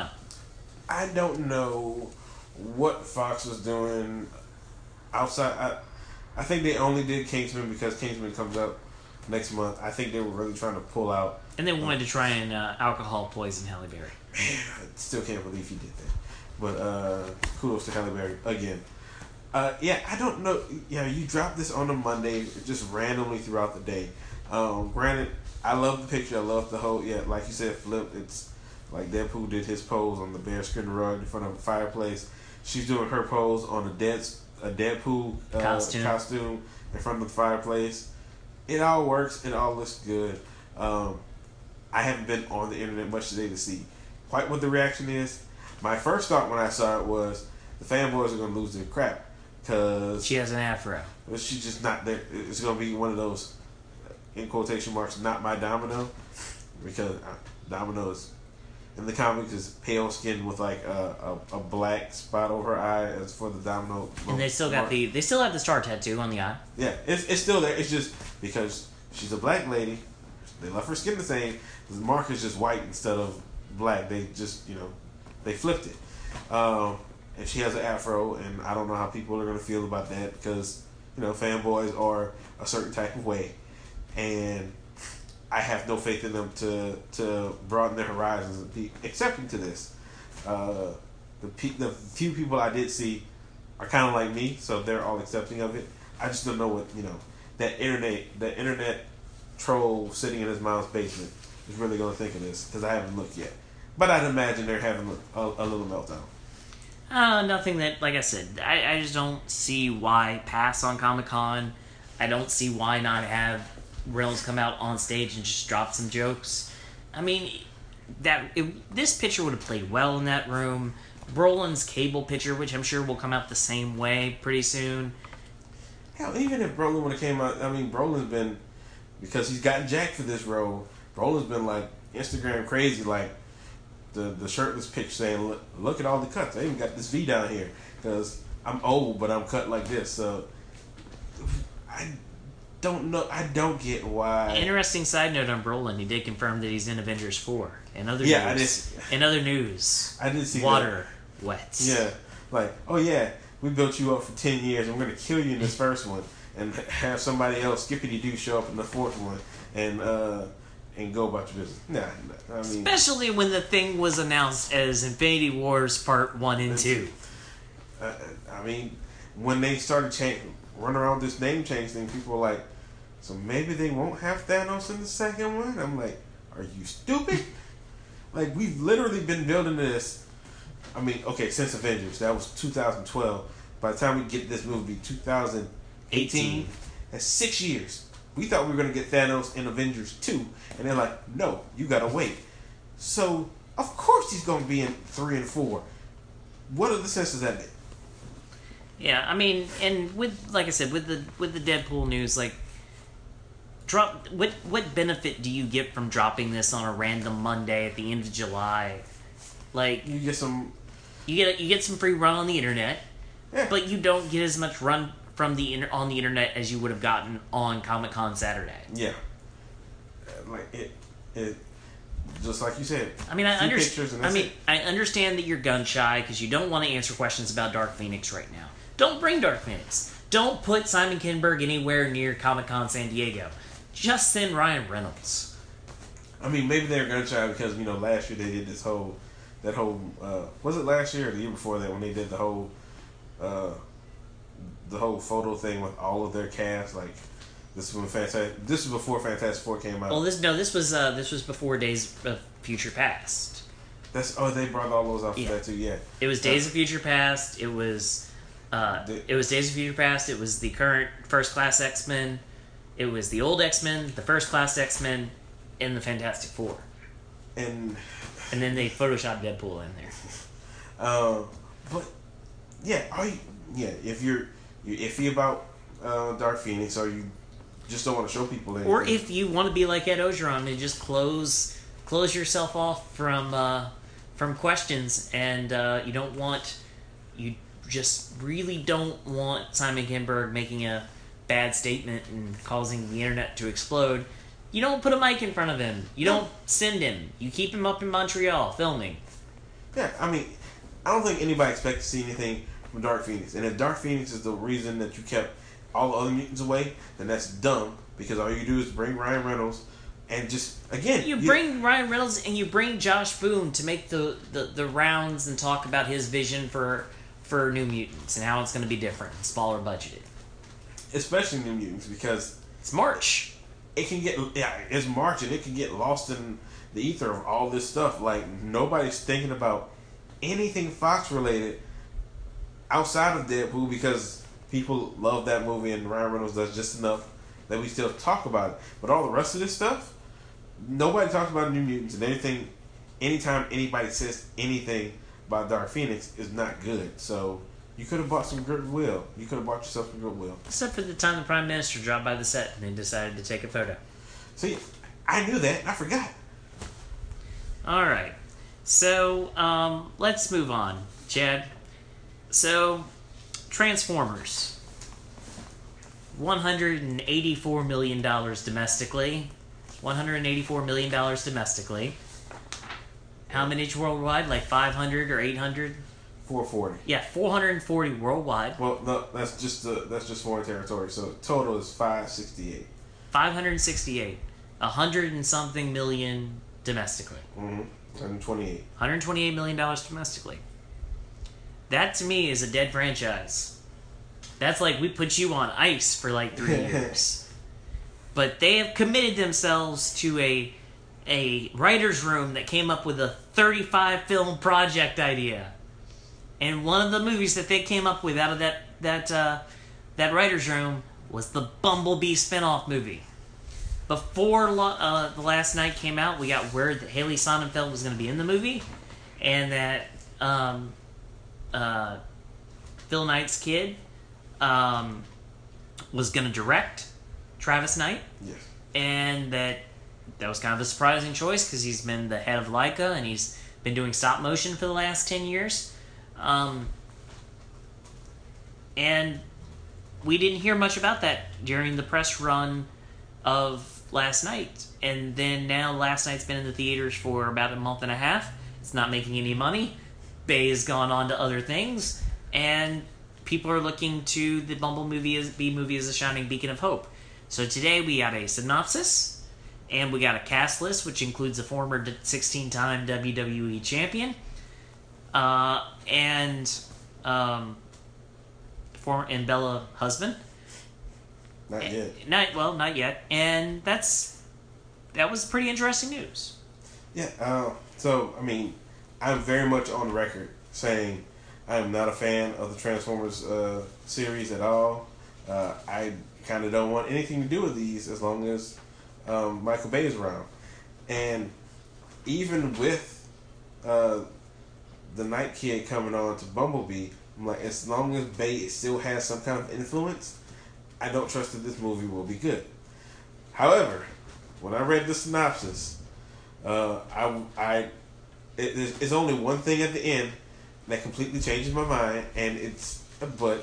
I don't know what Fox was doing outside. I, I think they only did Kingsman because Kingsman comes up next month. I think they were really trying to pull out. And they wanted to try and uh, alcohol poison Halle Berry. I still can't believe he did that. But uh, kudos to Halle Berry again. Uh, yeah, I don't know. Yeah, you dropped this on a Monday, just randomly throughout the day. Um, granted, I love the picture. I love the whole. Yeah, like you said, flip. It's like Deadpool did his pose on the bearskin rug in front of a fireplace. She's doing her pose on a dead a Deadpool uh, Costume. costume in front of the fireplace. It all works. It all looks good. Um, I haven't been on the internet much today to see quite what the reaction is. My first thought when I saw it was the fanboys are going to lose their crap because She has an afro. she's just not there. It's going to be one of those, in quotation marks, not my Domino, because uh, Domino is in the comics is pale skinned with like a, a, a black spot over her eye as for the Domino. And they still got mark. the they still have the star tattoo on the eye. Yeah, it's, it's still there. It's just because she's a black lady, they left her skin the same. The mark is just white instead of black. They just, you know, they flipped it. Um, and she has an afro, and I don't know how people are going to feel about that because, you know, fanboys are a certain type of way. And I have no faith in them to, to broaden their horizons and be accepting to this. Uh, the, pe- the few people I did see are kind of like me, so they're all accepting of it. I just don't know what, you know, that internet, that internet troll sitting in his mom's basement is really going to think of this because I haven't looked yet. But I'd imagine they're having a, a little meltdown. Uh, nothing that, like I said, I, I just don't see why pass on Comic-Con. I don't see why not have Reynolds come out on stage and just drop some jokes. I mean, that it, this picture would have played well in that room. Brolin's Cable picture, which I'm sure will come out the same way pretty soon. Hell, even if Brolin would have came out, I mean, Brolin's been, because he's gotten jacked for this role, Brolin's been like Instagram crazy, like the the shirtless picture saying, look, look at all the cuts. I even got this V down here because I'm old, but I'm cut like this. So I don't know. I don't get why. Interesting side note on Brolin, he did confirm that he's in Avengers four. In other Yeah, I news, did- in other news, I didn't see water wet. Yeah, like, oh yeah, we built you up for ten years, and we're gonna kill you in this first one, and have somebody else, Skippity Doo, show up in the fourth one, and uh, and go about your business. Nah, nah I mean, Especially when the thing was announced as Infinity Wars Part One and Two. uh, I mean, when they started change, running around this name change thing, people were like, so maybe they won't have Thanos in the second one. I'm like, are you stupid? Like, we've literally been building this. I mean, okay, since Avengers, that was two thousand twelve. By the time we get this movie, two thousand eighteen, that's six years. We thought we were going to get Thanos in Avengers two, and they're like, no, you got to wait. So, of course he's going to be in three and four. What are the senses that make? Yeah, I mean, and with like I said, with the with the Deadpool news, like, drop what what benefit do you get from dropping this on a random Monday at the end of July? Like, You get some. you get you get some free run on the internet, Yeah. but you don't get as much run from the inter- on the internet as you would have gotten on Comic Con Saturday. Yeah. Uh, Like, it. it just like you said. I mean, I few understand. pictures and I that's mean, it. I understand that you're gun shy because you don't want to answer questions about Dark Phoenix right now. Don't bring Dark Phoenix. Don't put Simon Kinberg anywhere near Comic Con San Diego. Just send Ryan Reynolds. I mean, maybe they're gun shy because, you know, last year they did this whole, that whole, uh, was it last year or the year before that when they did the whole, uh, the whole photo thing with all of their cast, like, this was when Fantastic, this was before Fantastic Four came out. Well, this no, this was uh, this was before Days of Future Past. That's, oh, they brought all those out for Yeah. that too, yeah. It was Days of Future Past. It was, uh, The- it was Days of Future Past. It was the current First Class X Men. It was the old X Men, the First Class X Men, in the Fantastic Four. And and then they photoshopped Deadpool in there. Uh, but yeah, are you, yeah, if you're you're iffy about uh, Dark Phoenix, or you just don't want to show people anything, or if you want to be like Ed Ogeron and just close close yourself off from uh, from questions, and uh, you don't want you just really don't want Simon Kinberg making a bad statement and causing the internet to explode, you don't put a mic in front of him. You don't no. send him. You keep him up in Montreal filming. Yeah, I mean, I don't think anybody expects to see anything from Dark Phoenix. And if Dark Phoenix is the reason that you kept all the other mutants away, then that's dumb, because all you do is bring Ryan Reynolds and just, again... You, you bring Ryan Reynolds and you bring Josh Boone to make the, the, the rounds and talk about his vision for, for New Mutants and how it's going to be different and smaller budgeted. Especially New Mutants, because... It's March. It can get... Yeah, it's March, and it can get lost in the ether of all this stuff. Like, nobody's thinking about anything Fox related outside of Deadpool, because people love that movie and Ryan Reynolds does just enough that we still talk about it. But all the rest of this stuff, nobody talks about New Mutants, and anything, anytime anybody says anything about Dark Phoenix is not good. So you could have bought some goodwill. You could have bought yourself some goodwill. Except for the time the Prime Minister dropped by the set and they decided to take a photo. See, I knew that. I forgot. All right. So, um, let's move on, Chad. So, Transformers. one hundred eighty-four million dollars domestically. one hundred eighty-four million dollars domestically. How many worldwide? Like five hundred or eight hundred? four forty. Yeah, four hundred forty worldwide. Well, no, that's just uh, that's just foreign territory. So total is five sixty-eight. five hundred sixty-eight. A hundred and something million domestically. Mm-hmm. one hundred twenty-eight. one hundred twenty-eight million dollars domestically. That to me is a dead franchise. That's like we put you on ice for like three years. But they have committed themselves to a a writer's room that came up with a thirty-five film project idea. And one of the movies that they came up with out of that that uh, that writer's room was the Bumblebee spinoff movie. Before uh, The Last Night came out, we got word that Haley Sonnenfeld was going to be in the movie, and that um, uh, Phil Knight's kid um, was going to direct Travis Knight. Yes. And that that was kind of a surprising choice because he's been the head of Laika and he's been doing stop motion for the last ten years. Um, and we didn't hear much about that during the press run of Last Night, and then now Last Night's been in the theaters for about a month and a half. It's not making any money. Bay has gone on to other things, and people are looking to the Bumble movie as B movie as a shining beacon of hope. So today we got a synopsis, and we got a cast list, which includes a former sixteen-time W W E champion, uh, and um, former and Bella husband. Not yet. Not well, not yet, and that's that was pretty interesting news. Yeah. Uh, so I mean, I'm very much on record saying I am not a fan of the Transformers uh, series at all. Uh, I kind of don't want anything to do with these as long as um, Michael Bay is around, and even with uh, the Night Kid coming on to Bumblebee, I'm like, as long as Bay still has some kind of influence, I don't trust that this movie will be good. However, when I read the synopsis, uh, I, I, it, it's only one thing at the end that completely changes my mind, and it's, but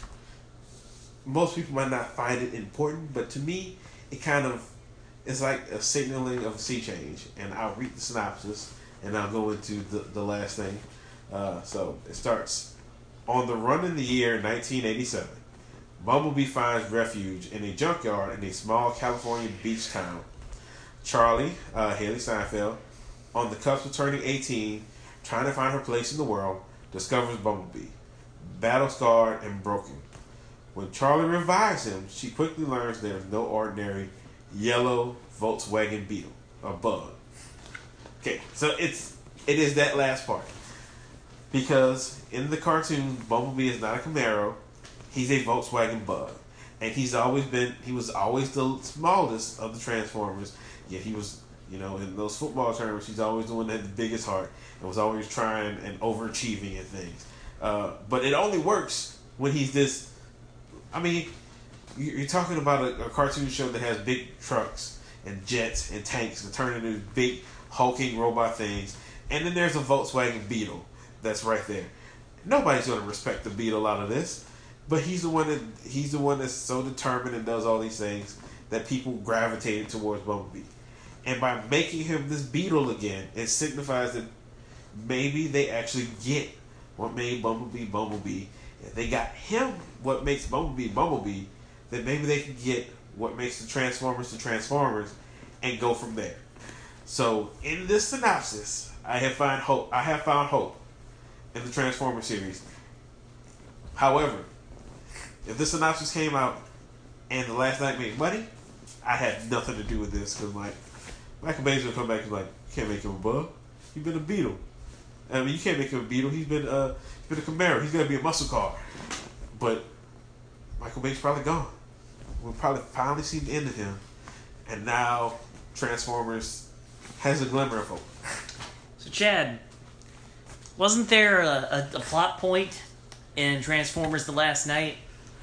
most people might not find it important, but to me, it kind of, it's like a signaling of a sea change, and I'll read the synopsis, and I'll go into the, the last thing. Uh, so, it starts, on the run in the year nineteen eighty-seven. Bumblebee finds refuge in a junkyard in a small California beach town. Charlie, uh, Haley Steinfeld, on the cusp of turning eighteen, trying to find her place in the world, discovers Bumblebee, battle-scarred and broken. When Charlie revives him, she quickly learns there is no ordinary yellow Volkswagen Beetle, a bug. Okay, so it's it is that last part. Because in the cartoon, Bumblebee is not a Camaro. He's a Volkswagen Bug, and he's always been. He was always the smallest of the Transformers. Yet he was, You know, in those football tournaments, she's always the one that had the biggest heart and was always trying and overachieving and things. Uh, but it only works when he's this. I mean, you're talking about a, a cartoon show that has big trucks and jets and tanks that turn into big hulking robot things, and then there's a Volkswagen Beetle that's right there. Nobody's going to respect the Beetle out of this, but he's the one that he's the one that's so determined and does all these things that people gravitated towards Bumblebee. And by making him this Beetle again, it signifies that maybe they actually get what made Bumblebee Bumblebee. If they got him what makes Bumblebee Bumblebee, then maybe they can get what makes the Transformers the Transformers and go from there. So in this synopsis, I have found hope. I have found hope in the Transformers series. However, if this synopsis came out and The Last Knight made money, I had nothing to do with this because like Michael Bay's gonna come back and be like, you can't make him a bug. He's been a Beetle. I mean, you can't make him a Beetle. He's been uh, he's been a Camaro. He's gonna be a muscle car. But Michael Bay's probably gone. We'll probably finally see the end of him, and now Transformers has a glimmer of hope. So, Chad, wasn't there a, a, a plot point in Transformers: The Last Knight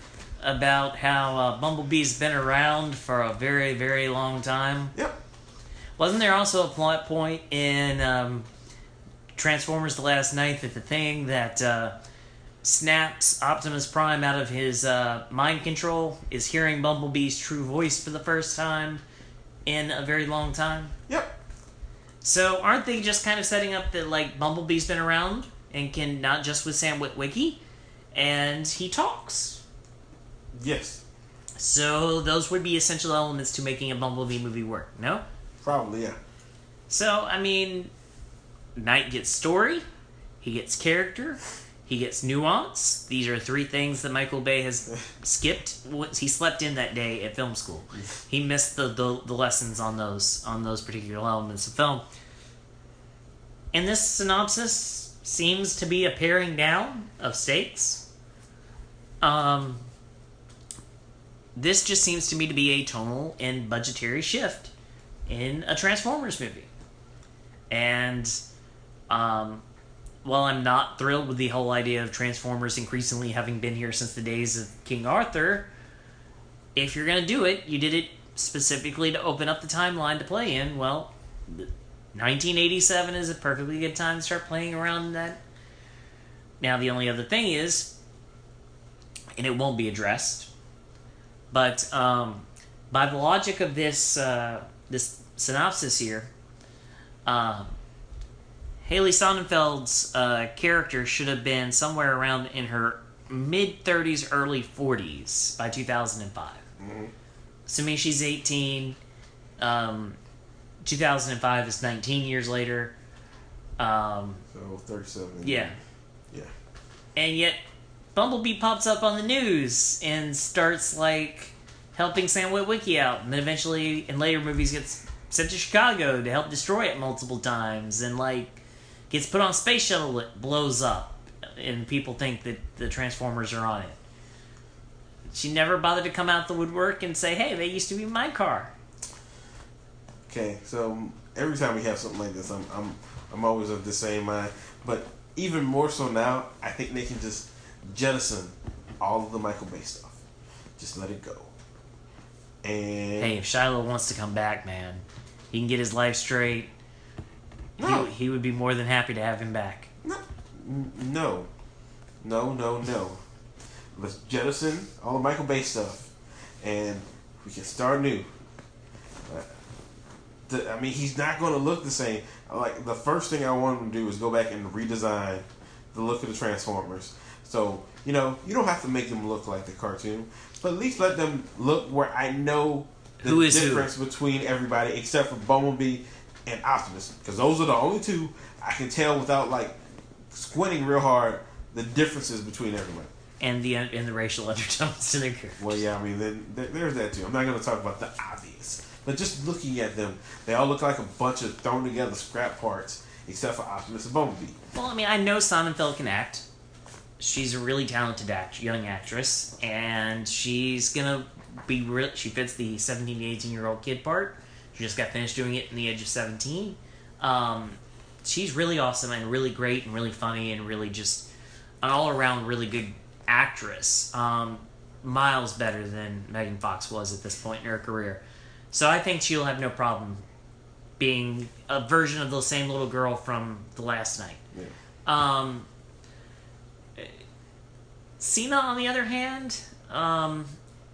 about how uh, Bumblebee's been around for a very, very long time? Yep. Wasn't there also a plot point in um, Transformers: The Last Knight that the thing that uh, snaps Optimus Prime out of his uh, mind control is hearing Bumblebee's true voice for the first time in a very long time? Yep. So aren't they just kind of setting up that like Bumblebee's been around and can not just with Sam Witwicky, and he talks? Yes. So those would be essential elements to making a Bumblebee movie work, no? Probably, yeah. So, I mean, Knight gets story, he gets character, he gets nuance. These are three things that Michael Bay has skipped. He slept in that day at film school. He missed the, the, the lessons on those on those particular elements of film. And this synopsis seems to be a paring down of stakes. Um, this just seems to me to be a tonal and budgetary shift in a Transformers movie. And um, while I'm not thrilled with the whole idea of Transformers increasingly having been here since the days of King Arthur, if you're going to do it, you did it specifically to open up the timeline to play in. Well, nineteen eighty-seven is a perfectly good time to start playing around in that. Now, the only other thing is, and it won't be addressed, but um, by the logic of this uh, this synopsis here, um, Haley Sonnenfeld's uh, character should have been somewhere around in her mid-thirties, early forties by two thousand five. Mm-hmm. Assuming she's eighteen, um, two thousand five is nineteen years later. Um, so thirty-seven. Yeah. Yeah. And yet, Bumblebee pops up on the news and starts, like, helping Sam Witwicky out, and then eventually, in later movies, gets sent to Chicago to help destroy it multiple times, and, like, gets put on a space shuttle that blows up, and people think that the Transformers are on it. She never bothered to come out the woodwork and say, hey, they used to be my car. Okay, so every time we have something like this, I'm I'm I'm always of the same mind. But even more so now, I think they can just jettison all of the Michael Bay stuff. Just let it go. And hey, if Shiloh wants to come back, man, he can get his life straight. No. He, he would be more than happy to have him back. No, no, no, no, no. Let's jettison all the Michael Bay stuff, and we can start new. Uh, the, I mean, he's not going to look the same. Like, the first thing I want him to do is go back and redesign the look of the Transformers. So, you know, you don't have to make them look like the cartoon, but at least let them look where I know the who is difference who? between everybody except for Bumblebee and Optimus, because those are the only two I can tell without, like, squinting real hard the differences between everybody. And the and the racial undertones to their characters. Well, yeah, I mean, then, there, there's that too. I'm not going to talk about the obvious. But just looking at them, they all look like a bunch of thrown together scrap parts, except for Optimus and Bumblebee. Well, I mean, I know Sonnenfeld can act. She's a really talented act, young actress, and she's gonna be real. She fits the seventeen to eighteen year old kid part. She just got finished doing it in The Age of seventeen. Um, she's really awesome and really great and really funny and really just an all-around really good actress. Um, miles better than Megan Fox was at this point in her career. So I think she'll have no problem being a version of the same little girl from The Last Night. Yeah. Um, Cena, on the other hand, um,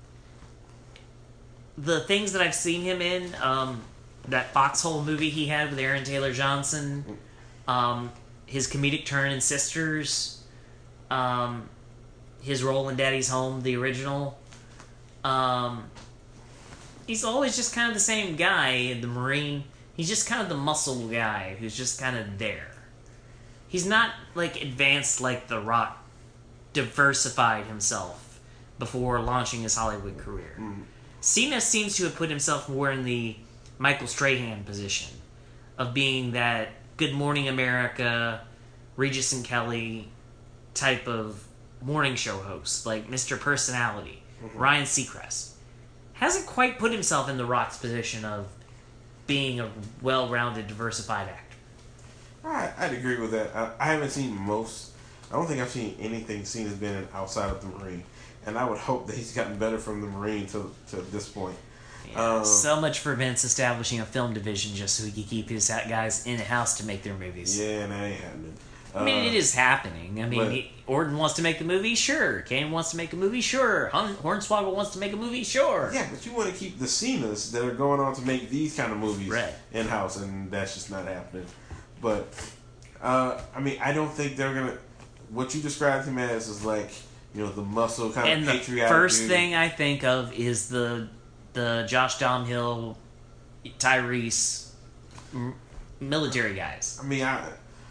the things that I've seen him in, um, that Foxhole movie he had with Aaron Taylor Johnson, um, his comedic turn in Sisters, um, his role in Daddy's Home, the original, um, he's always just kind of the same guy in the Marine. He's just kind of the muscle guy who's just kind of there. He's not, like, advanced like The Rock diversified himself before launching his Hollywood career. Mm. Cena seems to have put himself more in the Michael Strahan position of being that Good Morning America, Regis and Kelly type of morning show host, like Mister Personality, mm-hmm. Ryan Seacrest. Hasn't quite put himself in The Rock's position of being a well-rounded, diversified actor. I, I'd agree with that. I, I haven't seen most. I don't think I've seen anything Cena's been in outside of the Marine, and I would hope that he's gotten better from the Marine to to this point. Yeah, um, so much for Vince establishing a film division just so he could keep his guys in house to make their movies. Yeah, and that ain't happening. I mean, uh, it is happening. I mean, but, he, Orton wants to make a movie, sure. Kane wants to make a movie, sure. Hun- Hornswoggle wants to make a movie, sure. Yeah, but you want to keep the Cenas that are going on to make these kind of movies right. in house, and that's just not happening. But uh, I mean, I don't think they're gonna. What you described him as is like, you know, the muscle kind and of patriotic. And the first dude. thing I think of is the the Josh Domhill, Tyrese m- military guys. I mean, I.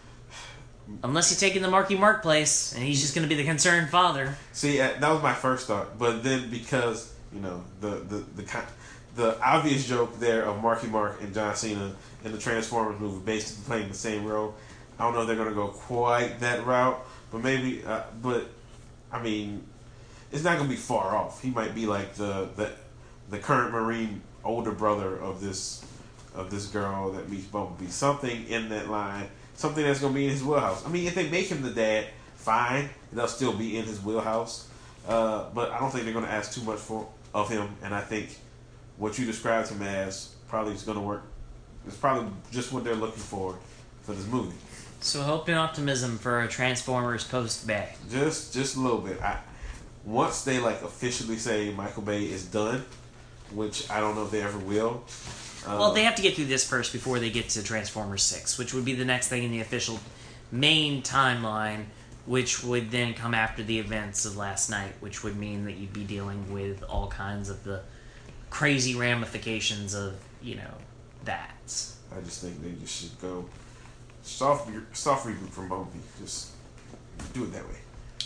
Unless you're taking the Marky Mark place, and he's just going to be the concerned father. See, that was my first thought, but then because you know the the the the obvious joke there of Marky Mark and John Cena in the Transformers movie, basically playing the same role. I don't know if they're going to go quite that route, but maybe. Uh, but I mean, it's not going to be far off. He might be like the the the current Marine older brother of this of this girl that meets Bumblebee. Something in that line. Something that's going to be in his wheelhouse. I mean, if they make him the dad, fine. They'll still be in his wheelhouse. Uh, but I don't think they're going to ask too much for of him. And I think what you described him as probably is going to work. It's probably just what they're looking for for this movie. So hope and optimism for a Transformers post-Bay. Just just a little bit. I, once they like officially say Michael Bay is done, which I don't know if they ever will. Uh, well, they have to get through this first before they get to Transformers six, which would be the next thing in the official main timeline, which would then come after the events of last night, which would mean that you'd be dealing with all kinds of the crazy ramifications of, you know, that. I just think they just should go soft, soft reboot from Bumblebee. Just do it that way.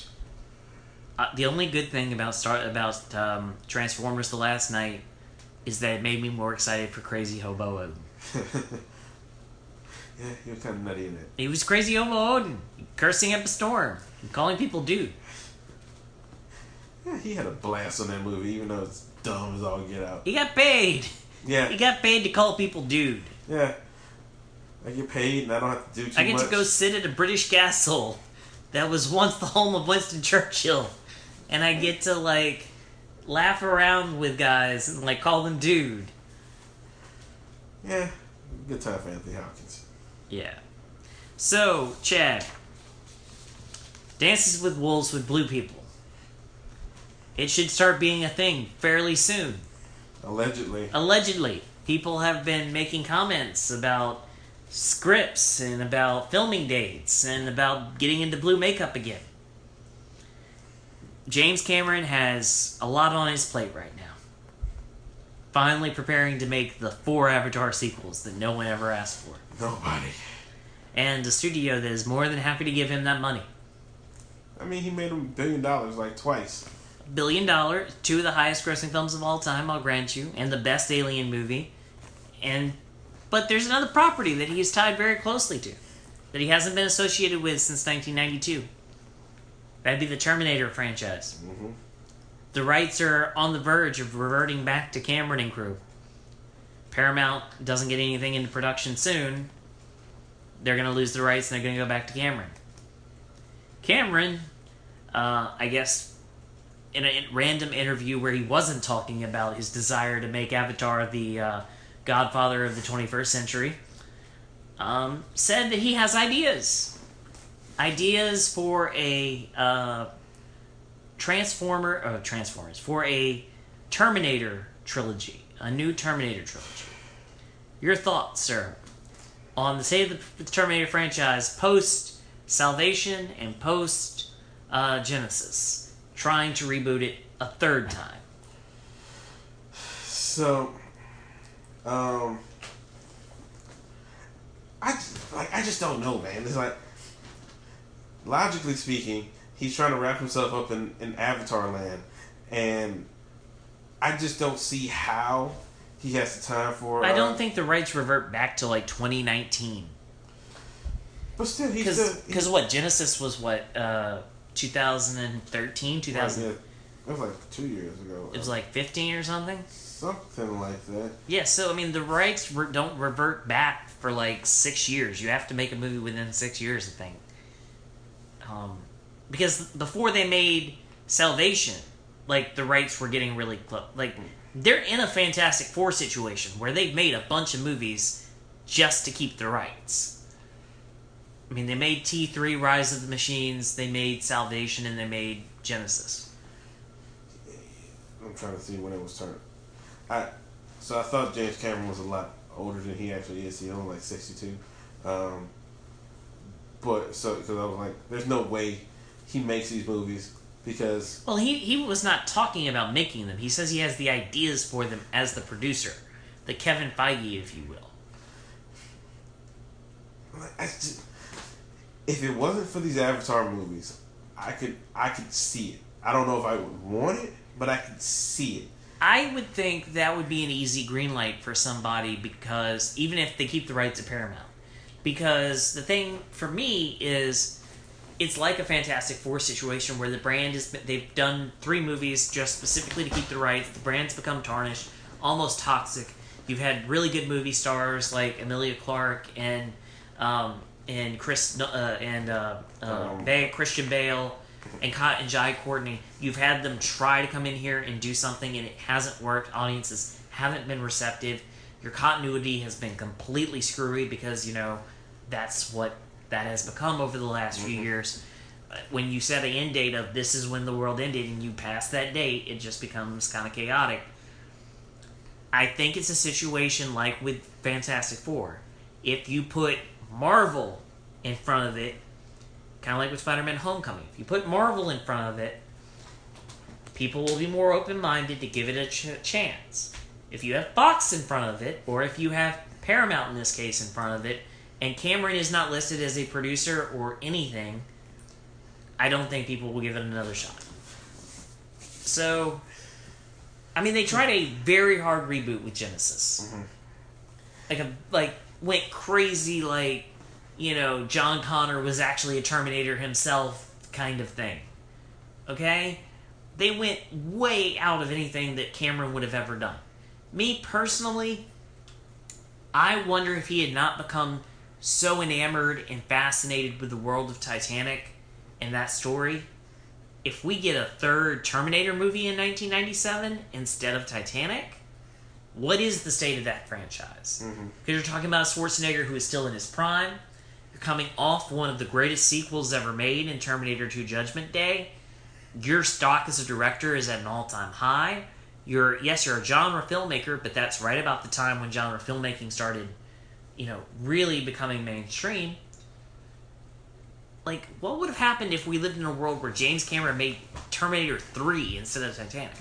Uh, the only good thing about start about um, Transformers: The Last Night is that it made me more excited for Crazy Hobo Odin. Yeah, he was kind of nutty in it. He was Crazy Hobo Odin, cursing up a storm, and calling people dude. Yeah, he had a blast on that movie, even though it's dumb as all get out. He got paid. Yeah. He got paid to call people dude. Yeah. I get paid and I don't have to do too much. I get much. to go sit at a British castle that was once the home of Winston Churchill. And I get to, like, laugh around with guys and, like, call them dude. Yeah. Good time for Anthony Hopkins. Yeah. So, Chad. Dances with Wolves with Blue People. It should start being a thing fairly soon. Allegedly. Allegedly. People have been making comments about scripts and about filming dates and about getting into blue makeup again. James Cameron has a lot on his plate right now. Finally preparing to make the four Avatar sequels that no one ever asked for. Nobody. And a studio that is more than happy to give him that money. I mean, he made him a billion dollars like twice. Billion dollar, two of the highest grossing films of all time, I'll grant you, and the best alien movie. And but there's another property that he is tied very closely to, that he hasn't been associated with since nineteen ninety-two. That'd be the Terminator franchise. Mm-hmm. The rights are on the verge of reverting back to Cameron and crew. Paramount doesn't get anything into production soon, they're going to lose the rights and they're going to go back to Cameron. Cameron, uh, I guess, in a random interview where he wasn't talking about his desire to make Avatar the uh, Godfather of the twenty-first century, um, said that he has ideas. Ideas for a uh, Transformer, uh, Transformers, for a Terminator trilogy, a new Terminator trilogy. Your thoughts, sir, on the state of the Terminator franchise post Salvation and post uh, Genesis, trying to reboot it a third time? So, um, I like I just don't know, man. It's like, logically speaking, he's trying to wrap himself up in, in Avatar land, and I just don't see how he has the time for. I don't uh, think the rights revert back to like twenty nineteen. But still, he's still Because what? Genesis was what? Uh, twenty thirteen? two thousand? Right, yeah. It was like two years ago. It was like fifteen or something? Something like that. Yeah, so I mean, the rights re- don't revert back for like six years. You have to make a movie within six years, I think. Um, because before they made Salvation, like, the rights were getting really close. Like, they're in a Fantastic Four situation where they've made a bunch of movies just to keep the rights. I mean, they made T three, Rise of the Machines, they made Salvation, and they made Genesis. I'm trying to see when it was turned. I so I thought James Cameron was a lot older than he actually is. He only like sixty-two. Um, but so because I was like, there's no way he makes these movies because. Well, he he was not talking about making them. He says he has the ideas for them as the producer, the Kevin Feige, if you will. Like, I just, if it wasn't for these Avatar movies, I could I could see it. I don't know if I would want it, but I could see it. I would think that would be an easy green light for somebody, because even if they keep the rights at Paramount. Because the thing for me is, it's like a Fantastic Four situation where the brand is, they've done three movies just specifically to keep the rights. The brand's become tarnished, almost toxic. You've had really good movie stars like Emilia Clarke and um, and Chris uh, and uh, uh, Um. Bale, Christian Bale. And Cotton and Jai Courtney, you've had them try to come in here and do something, and it hasn't worked. Audiences haven't been receptive. Your continuity has been completely screwy because, you know, that's what that has become over the last mm-hmm. few years. When you set an end date of this is when the world ended and you pass that date, it just becomes kind of chaotic. I think it's a situation like with Fantastic Four. If you put Marvel in front of it, kind of like with Spider-Man Homecoming. If you put Marvel in front of it, people will be more open-minded to give it a ch- chance. If you have Fox in front of it, or if you have Paramount in this case in front of it, and Cameron is not listed as a producer or anything, I don't think people will give it another shot. So, I mean, they tried a very hard reboot with Genesis. Mm-hmm. Like, a, like, went crazy, like, you know, John Connor was actually a Terminator himself kind of thing. Okay? They went way out of anything that Cameron would have ever done. Me, personally, I wonder if he had not become so enamored and fascinated with the world of Titanic and that story, if we get a third Terminator movie in nineteen ninety-seven instead of Titanic, what is the state of that franchise? Because mm-hmm. you're talking about a Schwarzenegger who is still in his prime, coming off one of the greatest sequels ever made in Terminator two Judgment Day. Your stock as a director is at an all-time high. You're yes, you're a genre filmmaker, but that's right about the time when genre filmmaking started, you know, really becoming mainstream. Like, what would have happened if we lived in a world where James Cameron made Terminator three instead of Titanic?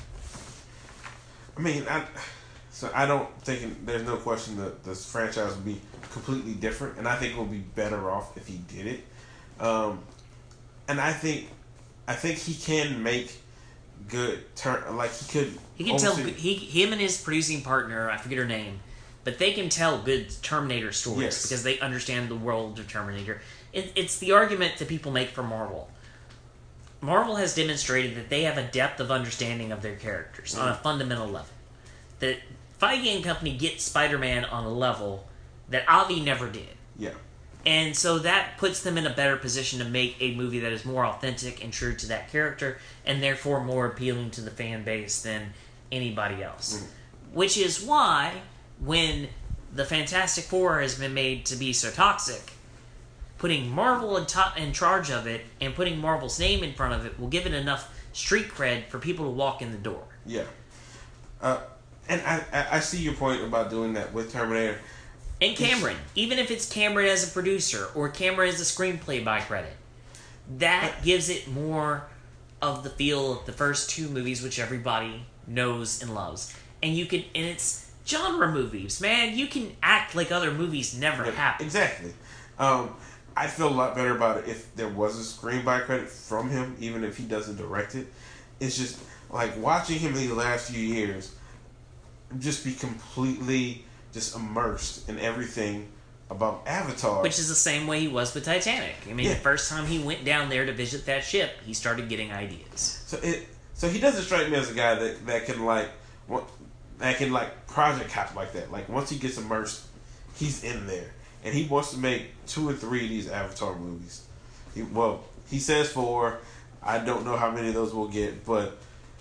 I mean, I, so I don't think there's no question that this franchise would be completely different, and I think it would be better off if he did it. Um, and I think, I think he can make good turn. Like he could, he can tell. He, him and his producing partner, I forget her name, but they can tell good Terminator stories yes. because they understand the world of Terminator. It, it's the argument that people make for Marvel. Marvel has demonstrated that they have a depth of understanding of their characters mm. on a fundamental level. That fighting game company gets Spider-Man on a level that Avi never did. Yeah. And so that puts them in a better position to make a movie that is more authentic and true to that character, and therefore more appealing to the fan base than anybody else. Mm. Which is why, when the Fantastic Four has been made to be so toxic, putting Marvel in, to- in charge of it and putting Marvel's name in front of it will give it enough street cred for people to walk in the door. Yeah. Uh, and I, I, I see your point about doing that with Terminator. And Cameron. Even if it's Cameron as a producer or Cameron as a screenplay by credit. That gives it more of the feel of the first two movies, which everybody knows and loves. And you can, and it's genre movies, man. You can act like other movies never yeah, happened. Exactly. Um, I'd feel a lot better about it if there was a screen by credit from him, even if he doesn't direct it. It's just, like, watching him these last few years, just be completely just immersed in everything about Avatar. Which is the same way he was with Titanic. I mean, yeah. the first time he went down there to visit that ship, he started getting ideas. So it, so he doesn't strike me as a guy that, that can, like, that can, like, project hop like that. Like, once he gets immersed, he's in there. And he wants to make two or three of these Avatar movies. He, well, he says four. I don't know how many of those we'll get, but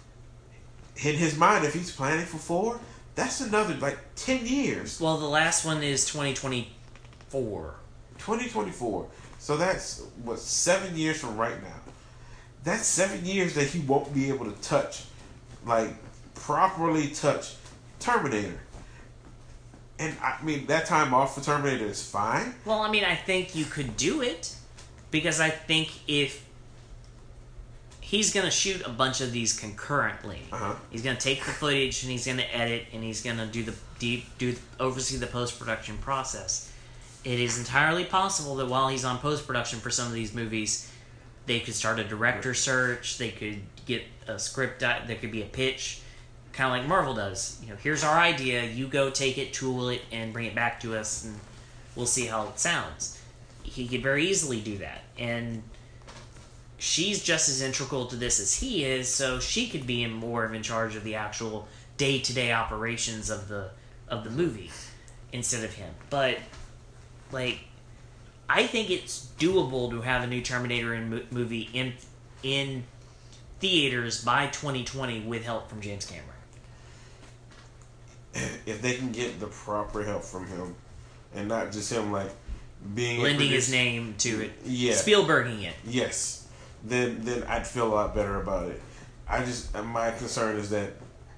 in his mind, if he's planning for four, that's another, like, ten years. Well, the last one is twenty twenty-four. twenty twenty-four. So that's, what, seven years from right now. That's seven years that he won't be able to touch, like, properly touch Terminator. And, I mean, that time off for Terminator is fine. Well, I mean, I think you could do it. Because I think if he's going to shoot a bunch of these concurrently. Uh-huh. He's going to take the footage and he's going to edit and he's going to do the deep, do oversee the post-production process. It is entirely possible that while he's on post-production for some of these movies, they could start a director search. They could get a script. There could be a pitch, kind of like Marvel does. You know, here's our idea. You go take it, tool it, and bring it back to us, and we'll see how it sounds. He could very easily do that, and she's just as integral to this as he is, so she could be in more of in charge of the actual day-to-day operations of the of the movie instead of him. But like, I think it's doable to have a new Terminator in mo- movie in in theaters by twenty twenty with help from James Cameron. If they can get the proper help from him, and not just him like being lending his name to it, yeah, Spielberging it, yes, then then I'd feel a lot better about it. I just my concern is that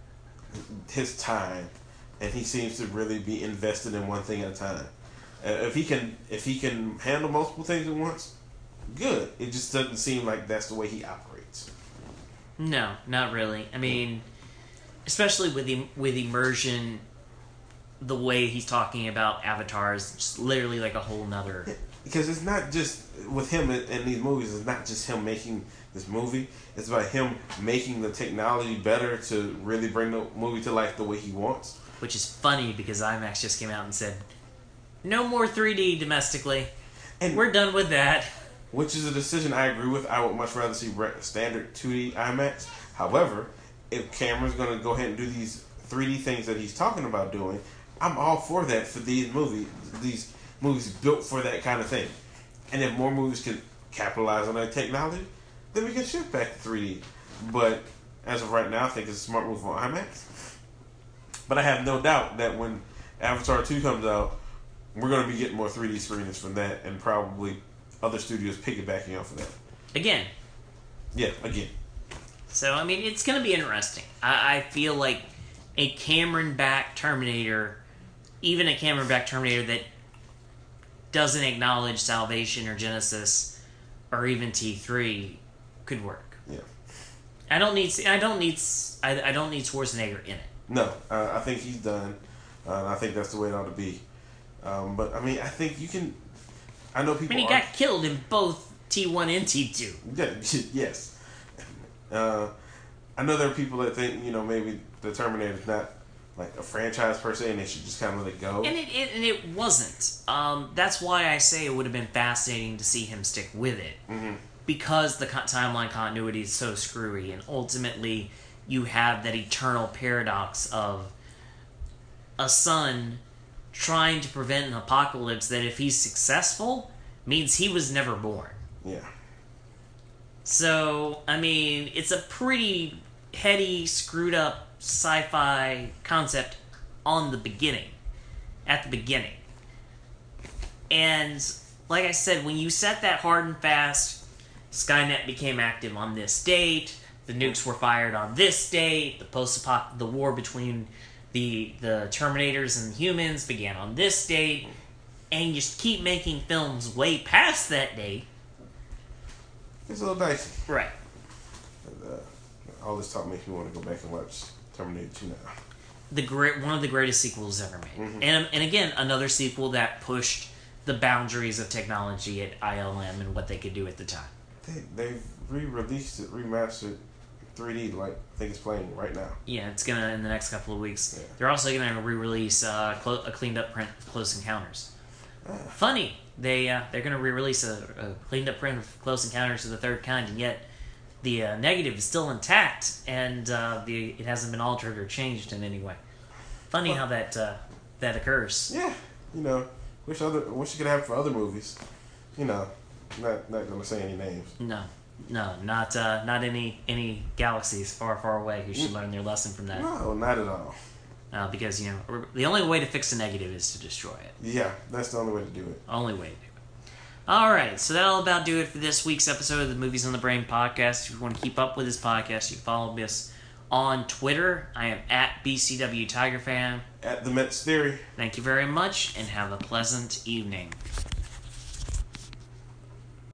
his time, and he seems to really be invested in one thing at a time. Uh, if he can if he can handle multiple things at once, good. It just doesn't seem like that's the way he operates. No, not really. I mean, especially with the, with immersion, the way he's talking about Avatar is just literally like a whole nother. Because it's not just with him in, in these movies. It's not just him making this movie. It's about him making the technology better to really bring the movie to life the way he wants. Which is funny because IMAX just came out and said, no more three D domestically. And we're done with that. Which is a decision I agree with. I would much rather see standard two D IMAX. However, if Cameron's going to go ahead and do these three D things that he's talking about doing, I'm all for that for these movies. These movies built for that kind of thing. And if more movies can capitalize on that technology, then we can shift back to three D. But as of right now, I think it's a smart move on IMAX. But I have no doubt that when Avatar two comes out, we're going to be getting more three D screenings from that, and probably other studios piggybacking off of that. Again. Yeah, again. So, I mean, it's going to be interesting. I, I feel like a Cameron-backed Terminator, even a Cameron-backed Terminator that doesn't acknowledge Salvation or Genesis or even T three could work. Yeah. I don't need I don't need I, I don't need Schwarzenegger in it. No, uh, I think he's done. Uh, I think that's the way it ought to be. Um, but I mean, I think you can. I know people. I mean, he are, got killed in both T one and T two. Yeah, yes. Uh, I know there are people that think, you know, maybe the Terminator is not like a franchise per se, and they should just kind of let it go. And it, it and it wasn't. Um, that's why I say it would have been fascinating to see him stick with it, mm-hmm. because the co- timeline continuity is so screwy, and ultimately you have that eternal paradox of a son trying to prevent an apocalypse that, if he's successful, means he was never born. Yeah. So, I mean, it's a pretty heady, screwed up sci-fi concept on the beginning. At the beginning. And, like I said, when you set that hard and fast, Skynet became active on this date, the nukes were fired on this date, the post-apoc- the war between the the Terminators and humans began on this date, and you just keep making films way past that date. It's a little dicey. Right. And, uh, all this talk makes me want to go back and watch Terminator two now. The great, one of the greatest sequels ever made. Mm-hmm. And and again, another sequel that pushed the boundaries of technology at I L M and what they could do at the time. They, they've re-released it, remastered three D, like I think it's playing right now. Yeah, it's gonna in the next couple of weeks. Yeah. They're also gonna re-release uh, clo- a cleaned up print of Close Encounters. Ah. Funny, they uh, they're gonna re-release a, a cleaned up print of Close Encounters of the Third Kind, and yet the uh, negative is still intact, and uh, the it hasn't been altered or changed in any way. Funny Well, how that uh, that occurs. Yeah, you know, wish other wish you could have for other movies. You know, not not gonna say any names. No, no, not uh, not any any galaxies far far away who should Mm. learn their lesson from that. No, not at all. Uh, because you know the only way to fix a negative is to destroy it. Yeah, that's the only way to do it. Only way to do it. All right, so that'll about do it for this week's episode of the Movies on the Brain podcast. If you want to keep up with this podcast, you can follow us on Twitter. I am at B C W Tiger Fan. At the Mets Theory. Thank you very much, and have a pleasant evening.